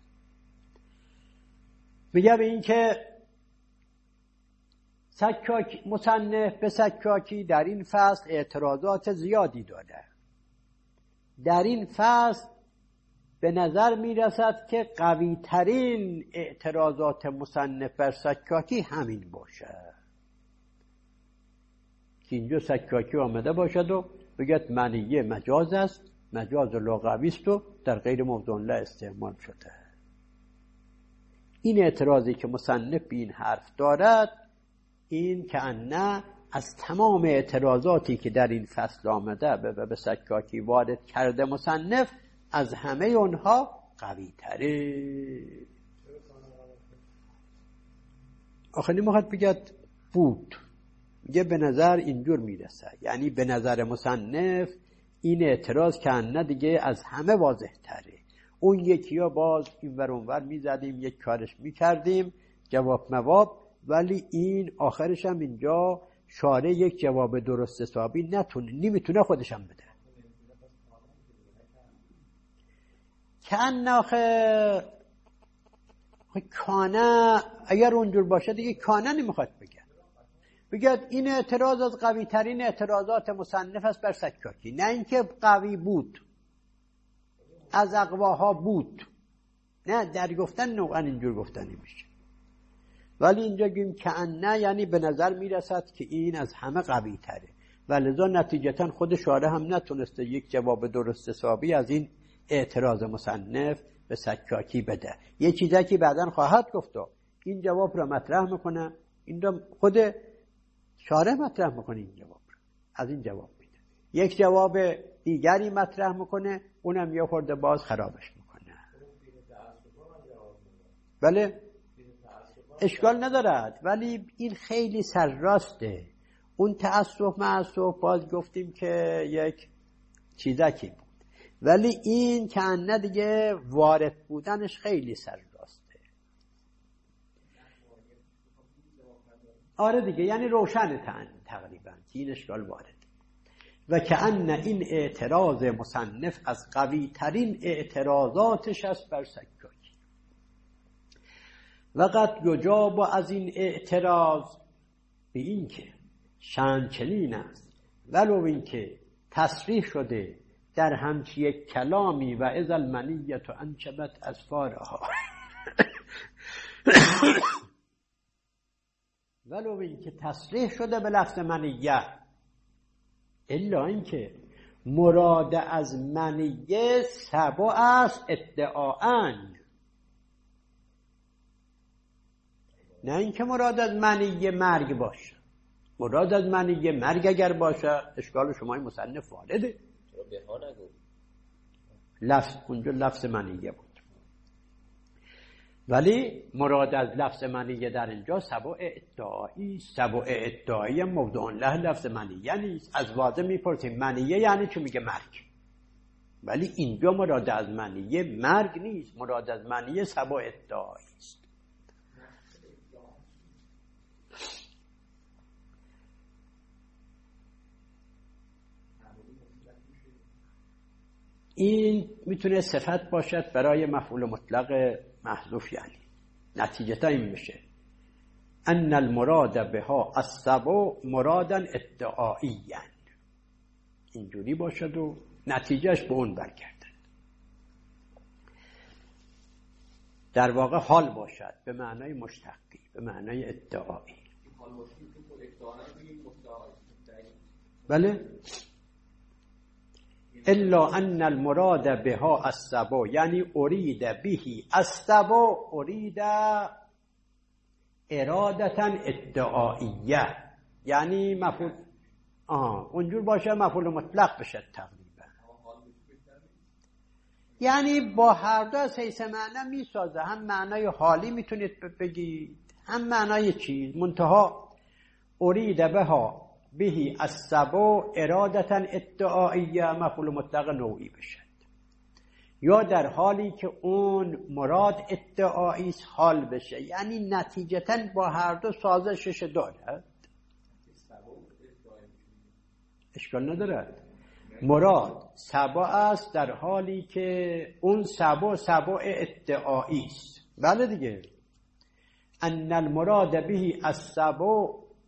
میگه به این که سکاکی مصنف به سکاکی در این فصل اعتراضات زیادی داده. در این فصل به نظر میرسد که قوی ترین اعتراضات مصنف بر سکاکی همین باشه که اینجا سکاکی آمده باشد و بگید منیه مجاز است، مجاز لغوی است و در غیر موضوع الله استعمال شده. این اعتراضی که مصنف به این حرف دارد این که انه از تمام اعتراضاتی که در این فصل آمده به به سکاکی وارد کرده مصنف از همه اونها قوی تره. آخه نمیخواد بگید بود، میگه به نظر اینجور میرسه، یعنی به نظر مصنف این اعتراض که انه دیگه از همه واضح تره. اون یکی ها باز این ور اون ور میزدیم یک کارش میکردیم جواب مواب، ولی این آخرش هم اینجا شارع یک جواب درست حسابی نتونه نمیتونه خودشم بده. کان آخه کانه اگر اونجور باشه دیگه کانه نمیخواد بگه، بگه این اعتراض از قوی ترین اعتراضات مصنف است بر سکاکی، نه اینکه قوی بود از اقواها بود، نه در گفتن نوعا اینجور گفتن نمیشه. ولی اینجا گیم که نه یعنی به نظر میرسد که این از همه قوی تره و لذا نتیجتا خود شارع هم نتونسته یک جواب درست حسابی از این اعتراض مصنف به سکاکی بده. یه چیزی که بعداً خواهد گفت این جواب را مطرح میکنه، این را خود شارع مطرح میکنه، این جواب را از این جواب میده، یک جواب دیگری مطرح میکنه اونم یه خورده باز خرابش میکنه. بله اشکال ندارد، ولی این خیلی سرراسته. اون تعصب معصب باز گفتیم که یک چیزکی بود، ولی این که نه دیگه وارد بودنش خیلی سرراسته. آره دیگه یعنی روشن تقریبا این اشکال وارد. و که ان این اعتراض مصنف از قوی ترین اعتراضاتش است بر سکاکی. و قد یجاب از این اعتراض به این که شأن چنین است ولو این که تصریح شده در همچی یک کلامی و اذا المنیة انشبت اظفارها ولو این که تصریح شده به لفظ منیه، الا این که مراد از منیه سبع است ادعاءن، نه اینکه مراد از منیه مرگ باشه. مراد از منیه مرگ اگر باشه اشکال شمای مصنف وارده. لفظ اونجا لفظ منیه بود، ولی مراد از لفظ منیه در اینجا سبع ادعایی. سبع ادعایی موضوع له لفظ منیه نیست. از واضح میپرسیم منیه یعنی چی؟ میگه مرگ، ولی اینجا مراد از منیه مرگ نیست، مراد از منیه سبع ادعایی است. این میتونه صفت باشد برای مفعول مطلق محذوف، یعنی نتیجتا این میشه ان المراد بها السبع مرادا ادعائیا، اینجوری باشد و نتیجهش به اون برگردد. در واقع حال باشد به معنای مشتقی، به معنای ادعایی. بله الا ان المراد بها السبع، یعنی ارید بهی السبع، ارید ارادتا ادعائیه، یعنی مفعول آه اونجور باشه مفعول مطلق بشه تقریبا. یعنی با هر دو از حیث معنا میسازه، هم معنای حالی میتونید بگید هم معنای چیز. منتها ارید بها بهی السبع ارادتا ادعائیه مفعول مطلق نوعی بشد، یا در حالی که اون مراد ادعایی حال بشه، یعنی نتیجتا با هر دو سازشش دارد. اشکال ندارد. مراد سبع است در حالی که اون سبع سبع ادعایی است. بله دیگه. ان المراد به السبع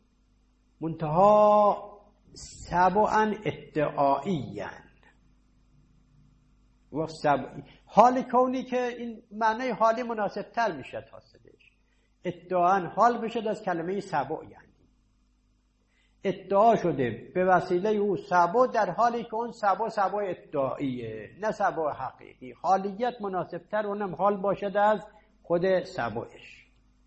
منتها سبعا ادعائیاً و سبع حال کونی که این معنی حالی مناسب تر میشه تاسدش. ادعاً حال بشه از کلمه سبع، یعنی ادعا شده به وسیله او سبع در حالی که اون سبع سبع ادعاییه نه سبع حقیقی. حالیت مناسب تر اونم حال باشد از خود سبعش.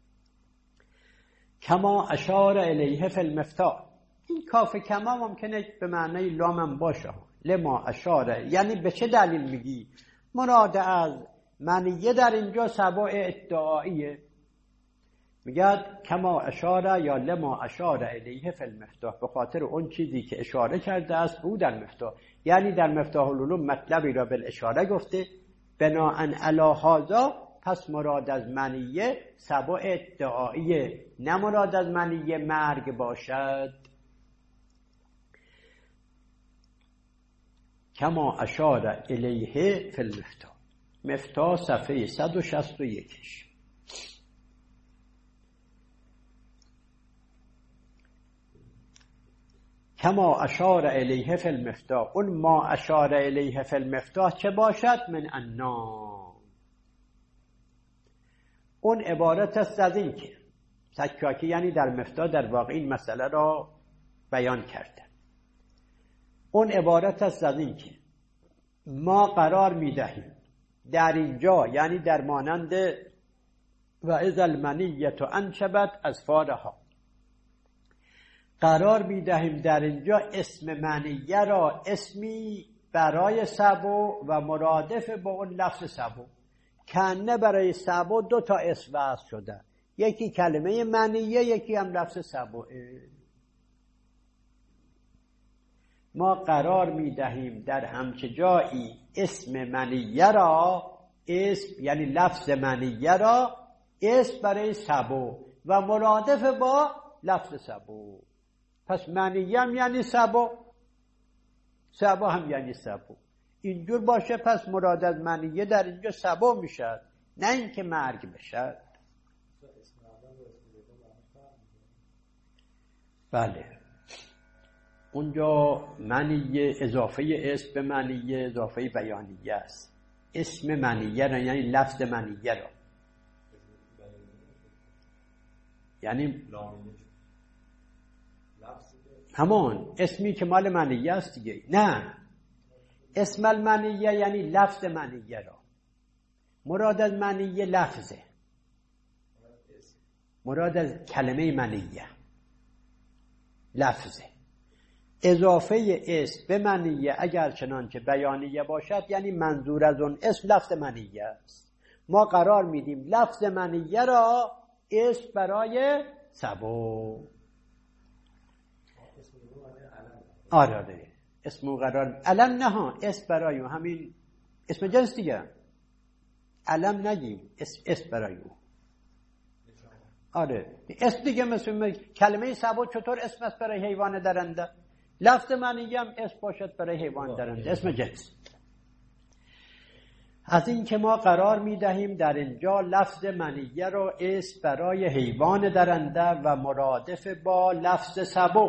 کما اشار الیه فی المفتاح، این کاف کما ممکنه به معنی لام هم باشه. لما اشاره یعنی به چه دلیل میگی مراد از معنیه در اینجا سبع ادعاییه. میگه کما اشاره یا لما اشاره الیه فی المفتاح، به خاطر اون چیزی که اشاره کرده است او در مفتاح، یعنی در مفتاح العلوم مطلبی را بالاشاره گفته. بناءً علی هذا پس مراد از منیه سبع ادعاییه، نه مراد از منیه مرگ باشد. کما اشار الیه فی المفتاح، مفتاح صفحه صد و شصت و یک. کما اشار الیه فی المفتاح، اون ما اشار الیه فی المفتاح چه باشد؟ من النام. اون عبارت است از این که سکاکی یعنی در مفتاح در واقع این مسئله را بیان کرده. اون عبارت است از این که ما قرار میدهیم در اینجا، یعنی در مانند و اذا المنیة انشبت اظفارها، قرار میدهیم در اینجا اسم منیه را اسمی برای سبع و مرادف با اون لفظ سبع. کنه برای سبع دو تا اسم وضع شده، یکی کلمه منیه یکی هم لفظ سبعه. ما قرار میدهیم در همچه جایی اسم منیه را اسم یعنی لفظ منیه را اسم برای سبع و مرادف با لفظ سبع. پس منیه هم یعنی سبع، سبع هم یعنی سبع. اینجور باشه پس مراد از منیه در اینجا سبع میشد، نه اینکه مرگ بشد. بله اونجا منیه اضافه اسم به منیه اضافه بیانیه است. اسم منیه را یعنی لفظ منیه را، یعنی همون اسمی که مال منیه است دیگه. نه، اسم المنیه یعنی لفظ منیه را. مراد از منیه لفظه، مراد از کلمه منیه لفظه. اضافه اسم به منیه اگر چنانچه بیانیه باشد یعنی منظور از اون اسم لفظ منیه است. ما قرار میدیم لفظ منیه را اسم برای سبع. آره آره اسم قرار علم نه ها، اسم برای همین اسم جنس دیگه. علم نگیم، اسم اسم برای او. آره اسم دیگه، مثل کلمه سبع چطور اسم است برای حیوان درنده، لفظ منیه هم اسم باشد برای حیوان درنده، اسم جنس. از این که ما قرار می دهیم در اینجا لفظ منیه را اسم برای حیوان درنده و مرادف با لفظ سبع.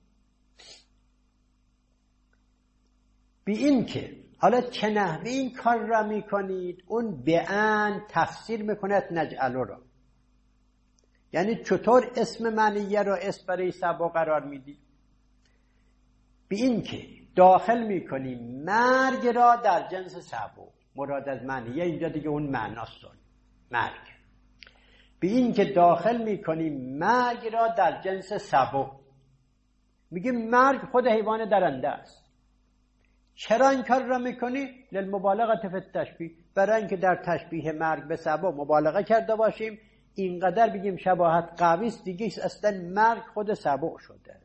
بی این که حالا چه نحوی این کار را می کنید، اون بیان تفسیر می کند نجعلو را، یعنی چطور اسم منیه را اسم برای سبع قرار می دید. بی این که داخل میکنیم مرگ را در جنس سبو. مراد از منیه اینجا دیگه اون معناست، مرگ. به این که داخل میکنیم مرگ را در جنس سبو. میگیم مرگ خود حیوان درنده است. چرا این کار را میکنی؟ للمبالغه فی التشبیه، برای اینکه در تشبیه مرگ به سبو مبالغه کرده باشیم. اینقدر بگیم شباهت قوی است دیگه، اصلا مرگ خود سبو شده.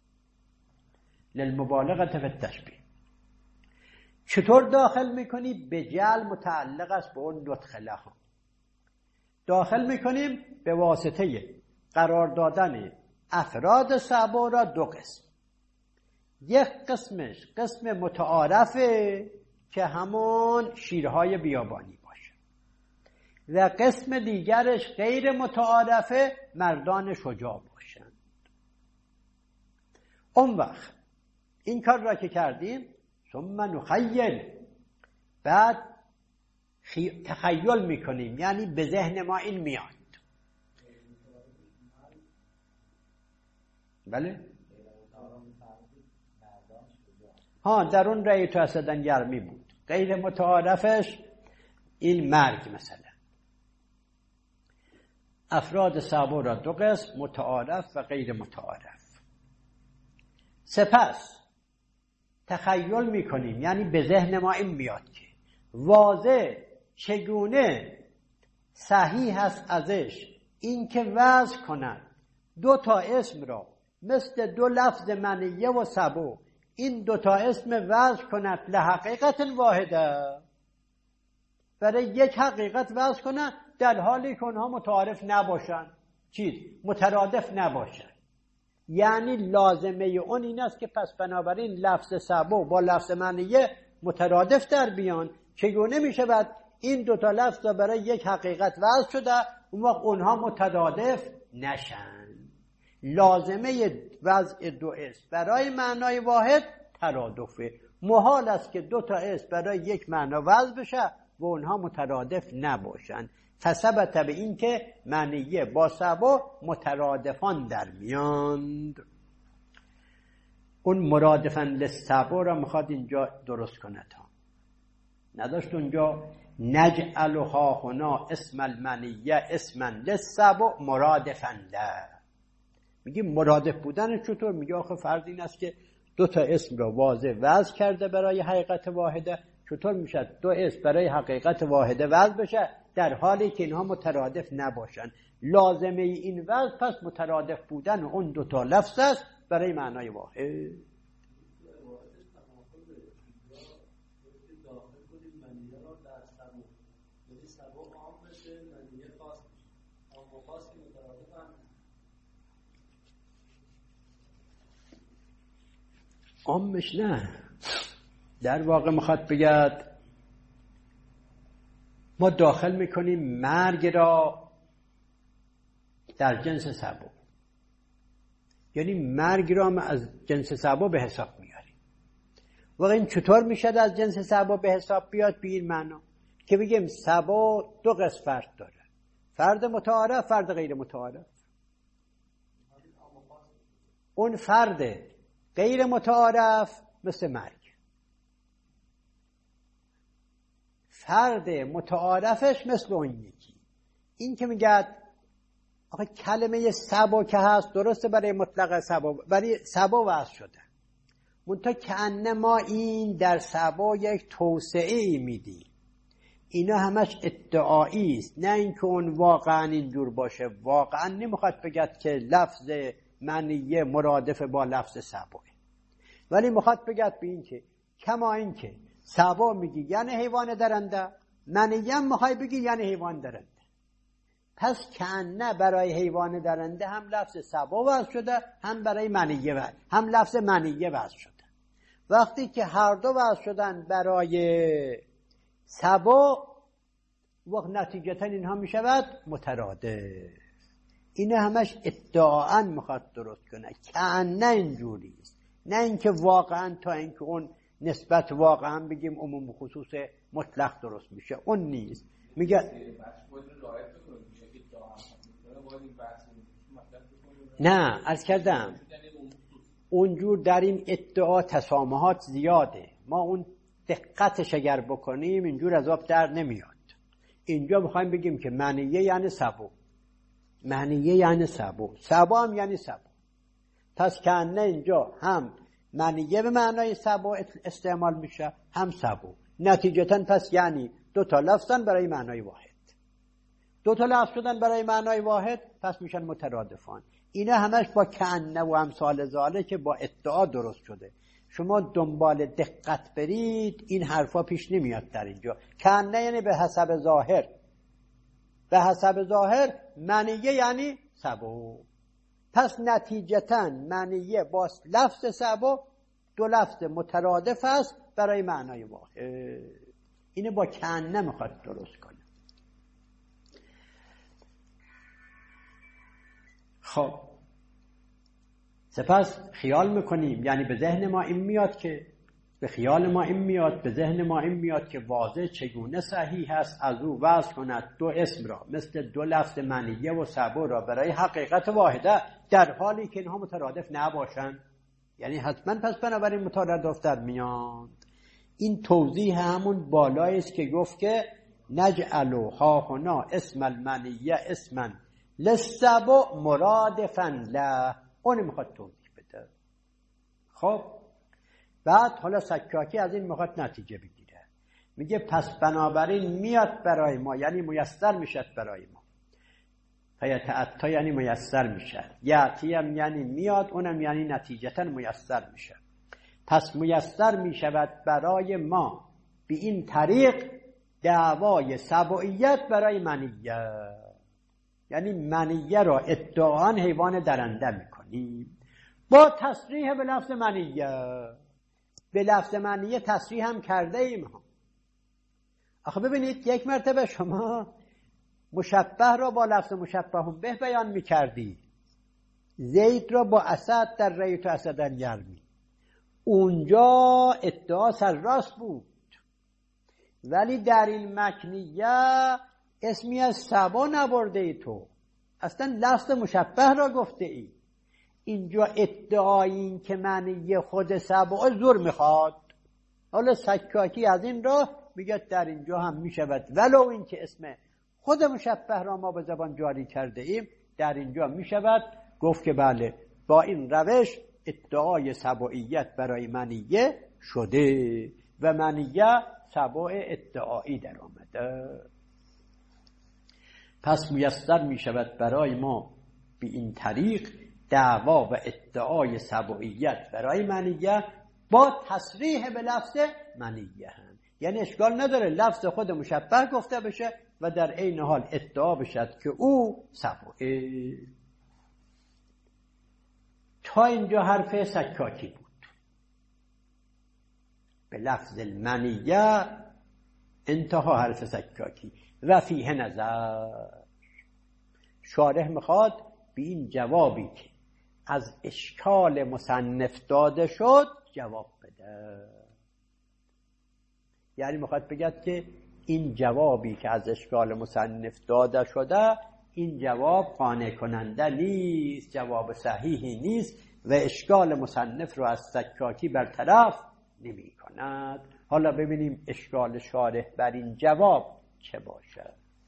للمبالغه فی التشبیه. چطور داخل میکنی؟ به جعل متعلق است به اون ندخله ها. داخل میکنیم به واسطه قرار دادن افراد سبو را دو قسم. یک قسمش قسم متعارفه که همون شیرهای بیابانی باشه، و قسم دیگرش غیر متعارفه، مردان شجاع باشند. اون وقت این کار را که کردیم، ثم نخیل، بعد خی... تخیل میکنیم، یعنی به ذهن ما این میاد. بله؟ ها، در اون رأی تو اسدن گرمی بود. غیر متعارفش این مرگ مثلا. افراد سبو را دو قسم، متعارف و غیر متعارف. سپس تخیل میکنیم، یعنی به ذهن ما این میاد که واضح چگونه صحیح هست ازش این که وضع کند دو تا اسم را مثل دو لفظ منیه و سبو، این دو تا اسم وضع کند لحقیقت واحده، برای یک حقیقت وضع کند، در حالی که اونها متعارف نباشن، چیز مترادف نباشن. یعنی لازمه اون این است که پس بنابراین لفظ سبو با لفظ منیه مترادف در بیان. چگونه می شود این دوتا لفظ برای یک حقیقت وضع شده اون وقت اونها مترادف نشن؟ لازمه وضع دو اسم برای معنای واحد ترادفه. محال است که دو تا اسم برای یک معنا وضع بشه و اونها مترادف نباشن. فثبت به این که منیه با سبو مترادفان در میاند. اون مرادفن للسبو را میخواد اینجا درست کنه. تا نداشت اونجا نجعلها هنا اسم المنیه اسما للسبو مرادفن له. میگه مرادف بودن چطور؟ میگه آخه فرض این است که دو تا اسم را واضح وضع کرده برای حقیقت واحده، چطور میشه دو اسم برای حقیقت واحده وضع بشه در حالی که اینها مترادف نباشن؟ لازمه این وضع پس مترادف بودن اون دو تا لفظ است برای معنای واحد. عامش نه، در واقع میخواد بگد ما داخل میکنیم مرگ را در جنس سبو، یعنی مرگ را ما از جنس سبو به حساب میاریم. و این چطور میشد از جنس سبو به حساب بیاد؟ به این معنا که بگیم سبو دو قسم فرد داره، فرد متعارف، فرد غیر متعارف. اون فرد غیر متعارف مثل مرگ، فرد متعارفش مثل اون یکی. این که میگه آخه کلمه سبو که هست درسته برای مطلق سبو، برای سبو وضع شده، منتها که ما این در سبو یک توسعه میدیم. اینا همش ادعایی است، نه اینکه اون واقعا اینجور باشه. واقعا نمیخواد بگد که لفظ منیه مرادف با لفظ سبوه، ولی میخواد بگد به این که کما این که سبو میگی یعنی حیوان درنده، منیه هم میخوای بگی یعنی حیوان درنده. پس کانه برای حیوان درنده هم لفظ سبو وضع شده، هم برای منیه وضع، هم لفظ منیه وضع شده. وقتی که هر دو وضع شدن برای سبو، وقت نتیجتا اینها میشود مترادف. اینه همش ادعاً میخواد درست کنه که نه اینجوری است، نه اینکه واقعا تا اینکه اون نسبت واقعا بگیم عموم خصوص مطلق درست میشه، اون نیست. میگه نه، عرض کردم اونجور در این ادعا تسامحات زیاده. ما اون دقتش اگر بکنیم اینجور از آب در نمیاد. اینجا میخوایم بگیم که منیه یعنی سبو، منیه یعنی سبو، سبو هم یعنی سبو. پس کنه اینجا هم منیه به معنای سبو استعمال میشه هم سبو. نتیجتا پس یعنی دو تا لفظن برای معنای واحد. دو تا لفظ شدن برای معنای واحد پس میشن مترادفان. اینا همش با کنه و امثال ذاله که با ادعا درست شده. شما دنبال دقت برید این حرفا پیش نمیاد در اینجا. کنه یعنی به حسب ظاهر، به حسب ظاهر منیه یعنی سبو. پس نتیجتا منیه با لفظ سبو دو لفظ مترادف است برای معنای واحد. اینه با کنه میخواد درست کنه. خب سپس خیال میکنیم، یعنی به ذهن ما این میاد که به خیال ما این میاد به ذهن ما این میاد که واضح چگونه صحیح است از او وضع کند دو اسم را مثل دو لفظ منیه و سبو را برای حقیقت واحده در حالی که اینها مترادف نباشند. یعنی حتما پس بنابراین مترادف در میان. این توضیح همون بالایی است که گفت که نجعلوا ها هنا اسم المنیه اسما للسبو مرادفا له. اون میخواد توضیح بده. خب بعد حالا سکاکی از این میخواد نتیجه بگیره. میگه پس بنابراین میاد برای ما، یعنی میسر میشد برای ما. فیتعطا یعنی میسر میشه، یعطی هم یعنی میاد، اونم یعنی نتیجتا میسر میشه. پس میسر میشود برای ما به این طریق دعوای سبوعیت برای منیه. یعنی منیه را ادعان حیوان درنده میکنیم با تصریح به لفظ منیه. به لفظ منیه تصریح هم کرده ایم ها. آخه ببینید یک مرتبه شما مشبه را با لفظ مشبه هم به بیان میکردی، زید را با اسد در ریت و اسدن یرمی. اونجا ادعا سر راست بود، ولی در این مکنیه اسمی از سبا نبرده ای، تو اصلا لفظ مشبه را گفته ای. اینجا ادعای این که معنی خود سبا زور میخواد. حالا سکاکی از این را میگه در اینجا هم میشود ولو این که اسم خود مشبه را ما به زبان جاری کرده ایم در اینجا میشود گفت که بله با این روش ادعای سبوعیت برای منیه شده و منیه سبوع ادعایی در آمده. پس میسر میشود برای ما به این طریق دعوا و ادعای سبوعیت برای منیه با تصریح به لفظ منیه هم. یعنی اشکال نداره لفظ خود مشبه گفته بشه و در عین حال ادعا بشد که او سبوعه. تا اینجا حرف سکاکی بود. به لفظ المنیه انتها حرف سکاکی. و فیه نظر، شارح میخواد به این جوابی که از اشکال مصنف داده شد جواب بده. یعنی میخواد بگه که این جوابی که از اشکال مصنف داده شده این جواب قانع کننده نیست، جواب صحیحی نیست و اشکال مصنف رو از سکاکی برطرف نمی کند. حالا ببینیم اشکال شارح بر این جواب چه باشه.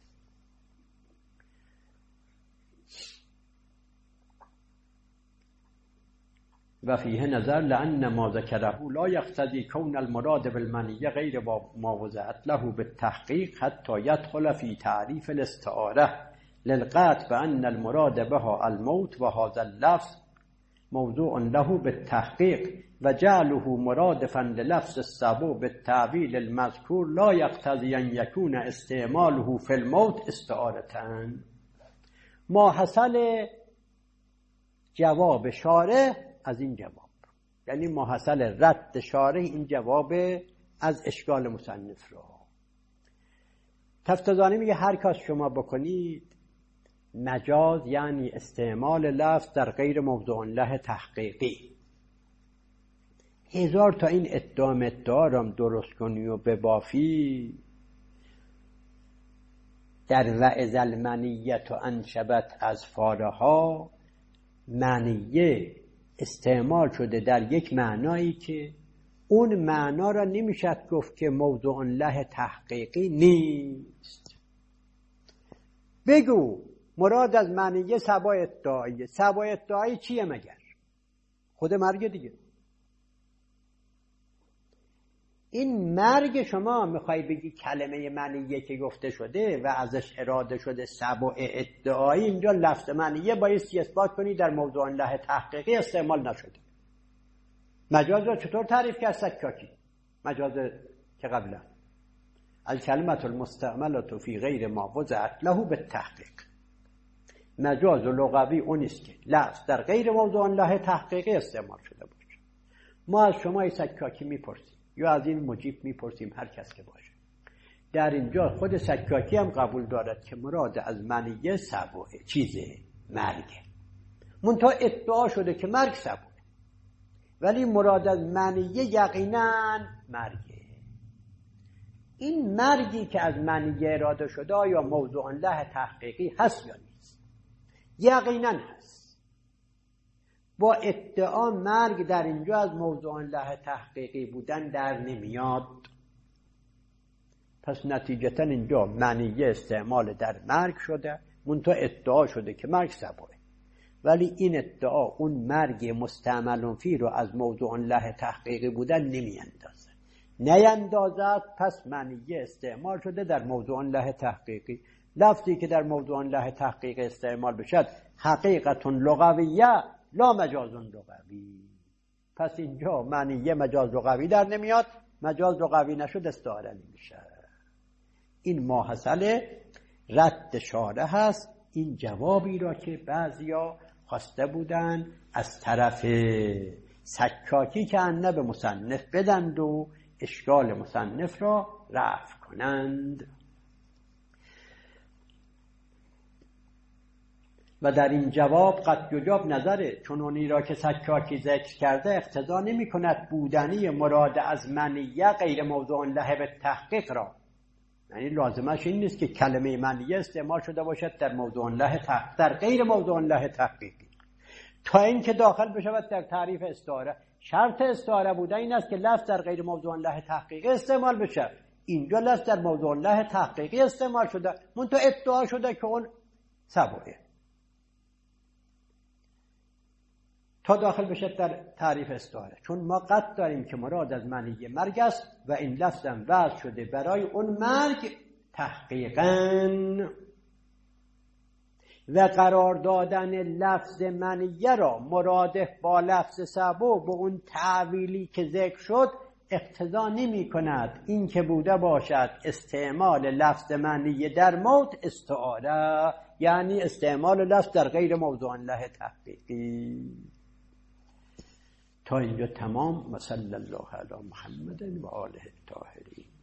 و فیه نظر لأن ما ذکره لا یقتضی کون المراد بالمنیه غیر ما وضعت له بالتحقیق حتی یدخل فی تعریف الاستعاره للقطع بأن المراد بها الموت و هذا اللفظ موضوع له بالتحقیق و جعله مرادفا للفظ السبو بالتعبیل المذکور لا یقتضی ان یکون استعماله فی الموت استعارة. ما حصل جواب شارح از این جواب، یعنی ما حصل رد شارح این جواب از اشکال مصنف را. تفتزانی میگه هر کاس شما بکنید مجاز یعنی استعمال لفظ در غیر موضوع له تحقیقی. هزار تا این ادعام ادعارم درست کنی و ببافی در وعظ المنیت و انشبت از فارها منیه استعمال شده در یک معنایی که اون معنا را نمیشد گفت که موضوع له تحقیقی نیست. بگو مراد از معنی سبا ادعایی. سبا ادعایی چیه مگر؟ خود مرگ دیگه. این مرگ شما میخوای بگی کلمه معنیه که گفته شده و ازش اراده شده سبا ادعایی، اینجا لفظ معنیه بایستی اثبات کنی در موضوع له تحقیقی استعمال نشده. مجاز را چطور تعریف کرد سکاکی؟ مجاز که قبلا الکلمة المستعملة فی غیر ما وضعت له بالتحقیق. مجاز لغوی اون است که لفظ در غیر موضوع له تحقیقی استعمال شده باشه. ما از شما سکاکی میپرسیم یا از این مجیب میپرسیم، هر کس که باشه. در اینجا خود سکاکی هم قبول دارد که مراد از معنی سبوه چیزه مرگه، منتها ادعا شده که مرگ سبوه، ولی مراد از معنی یقینا مرگه. این مرگی که از معنی اراده شده یا موضوع له تحقیقی هست یا نیست؟ یقینا هست. با ادعا مرگ در اینجا از موضوع له تحقیقی بودن در نمیاد. پس نتیجتا اینجا معنی استعمال در مرگ شده، منتها ادعا شده که مرگ سبوه، ولی این ادعا اون مرگ مستعمل فی رو از موضوع له تحقیقی بودن نمیاندازه. نیندازد پس معنی استعمال شده در موضوع له تحقیقی. لفظی که در موضوع له تحقیقی استعمال بشد حقیقت لغویه لا مجاز لغوی. پس اینجا معنی مجاز لغوی در نمیاد، مجاز لغوی نشد استعاره نمیشه. این ماحصل رد شارح هست. این جوابی را که بعضیا خواسته بودن از طرف سکاکی که انه به مصنف بدند و اشکال مصنف را رفع کنند. و در این جواب قد یجاب نظره، چنانی را که سکاکی ذکر کرده اقتضا نمی کند بودنی مراد از منیه غیر موضوع له به تحقیق را. یعنی لازمش این نیست که کلمه منیه استعمال شده باشد در موضوع له تحقیق، در غیر موضوع له تحقیقی، تا اینکه داخل بشود در تعریف استعاره. شرط استعاره بوده این است که لفظ در غیر موضوع له تحقیقی استعمال بشه. اینجا لفظ در موضوع له تحقیقی استعمال شده، منتها ادعا شده که اون سبوه، تا داخل بشه در تعریف استعاره. چون ما قطع داریم که مراد از معنی مرگ است و این لفظ هم وضع شده برای اون مرگ تحقیقاً، و قرار دادن لفظ منیه را مراده با لفظ سبو به اون تعویلی که ذکر شد اقتضا نمی کند این که بوده باشد استعمال لفظ منیه در موت استعاره، یعنی استعمال لفظ در غیر موضوع له تحقیقی. تا اینجا تمام. و صلی الله علی محمد و آله الطاهرین.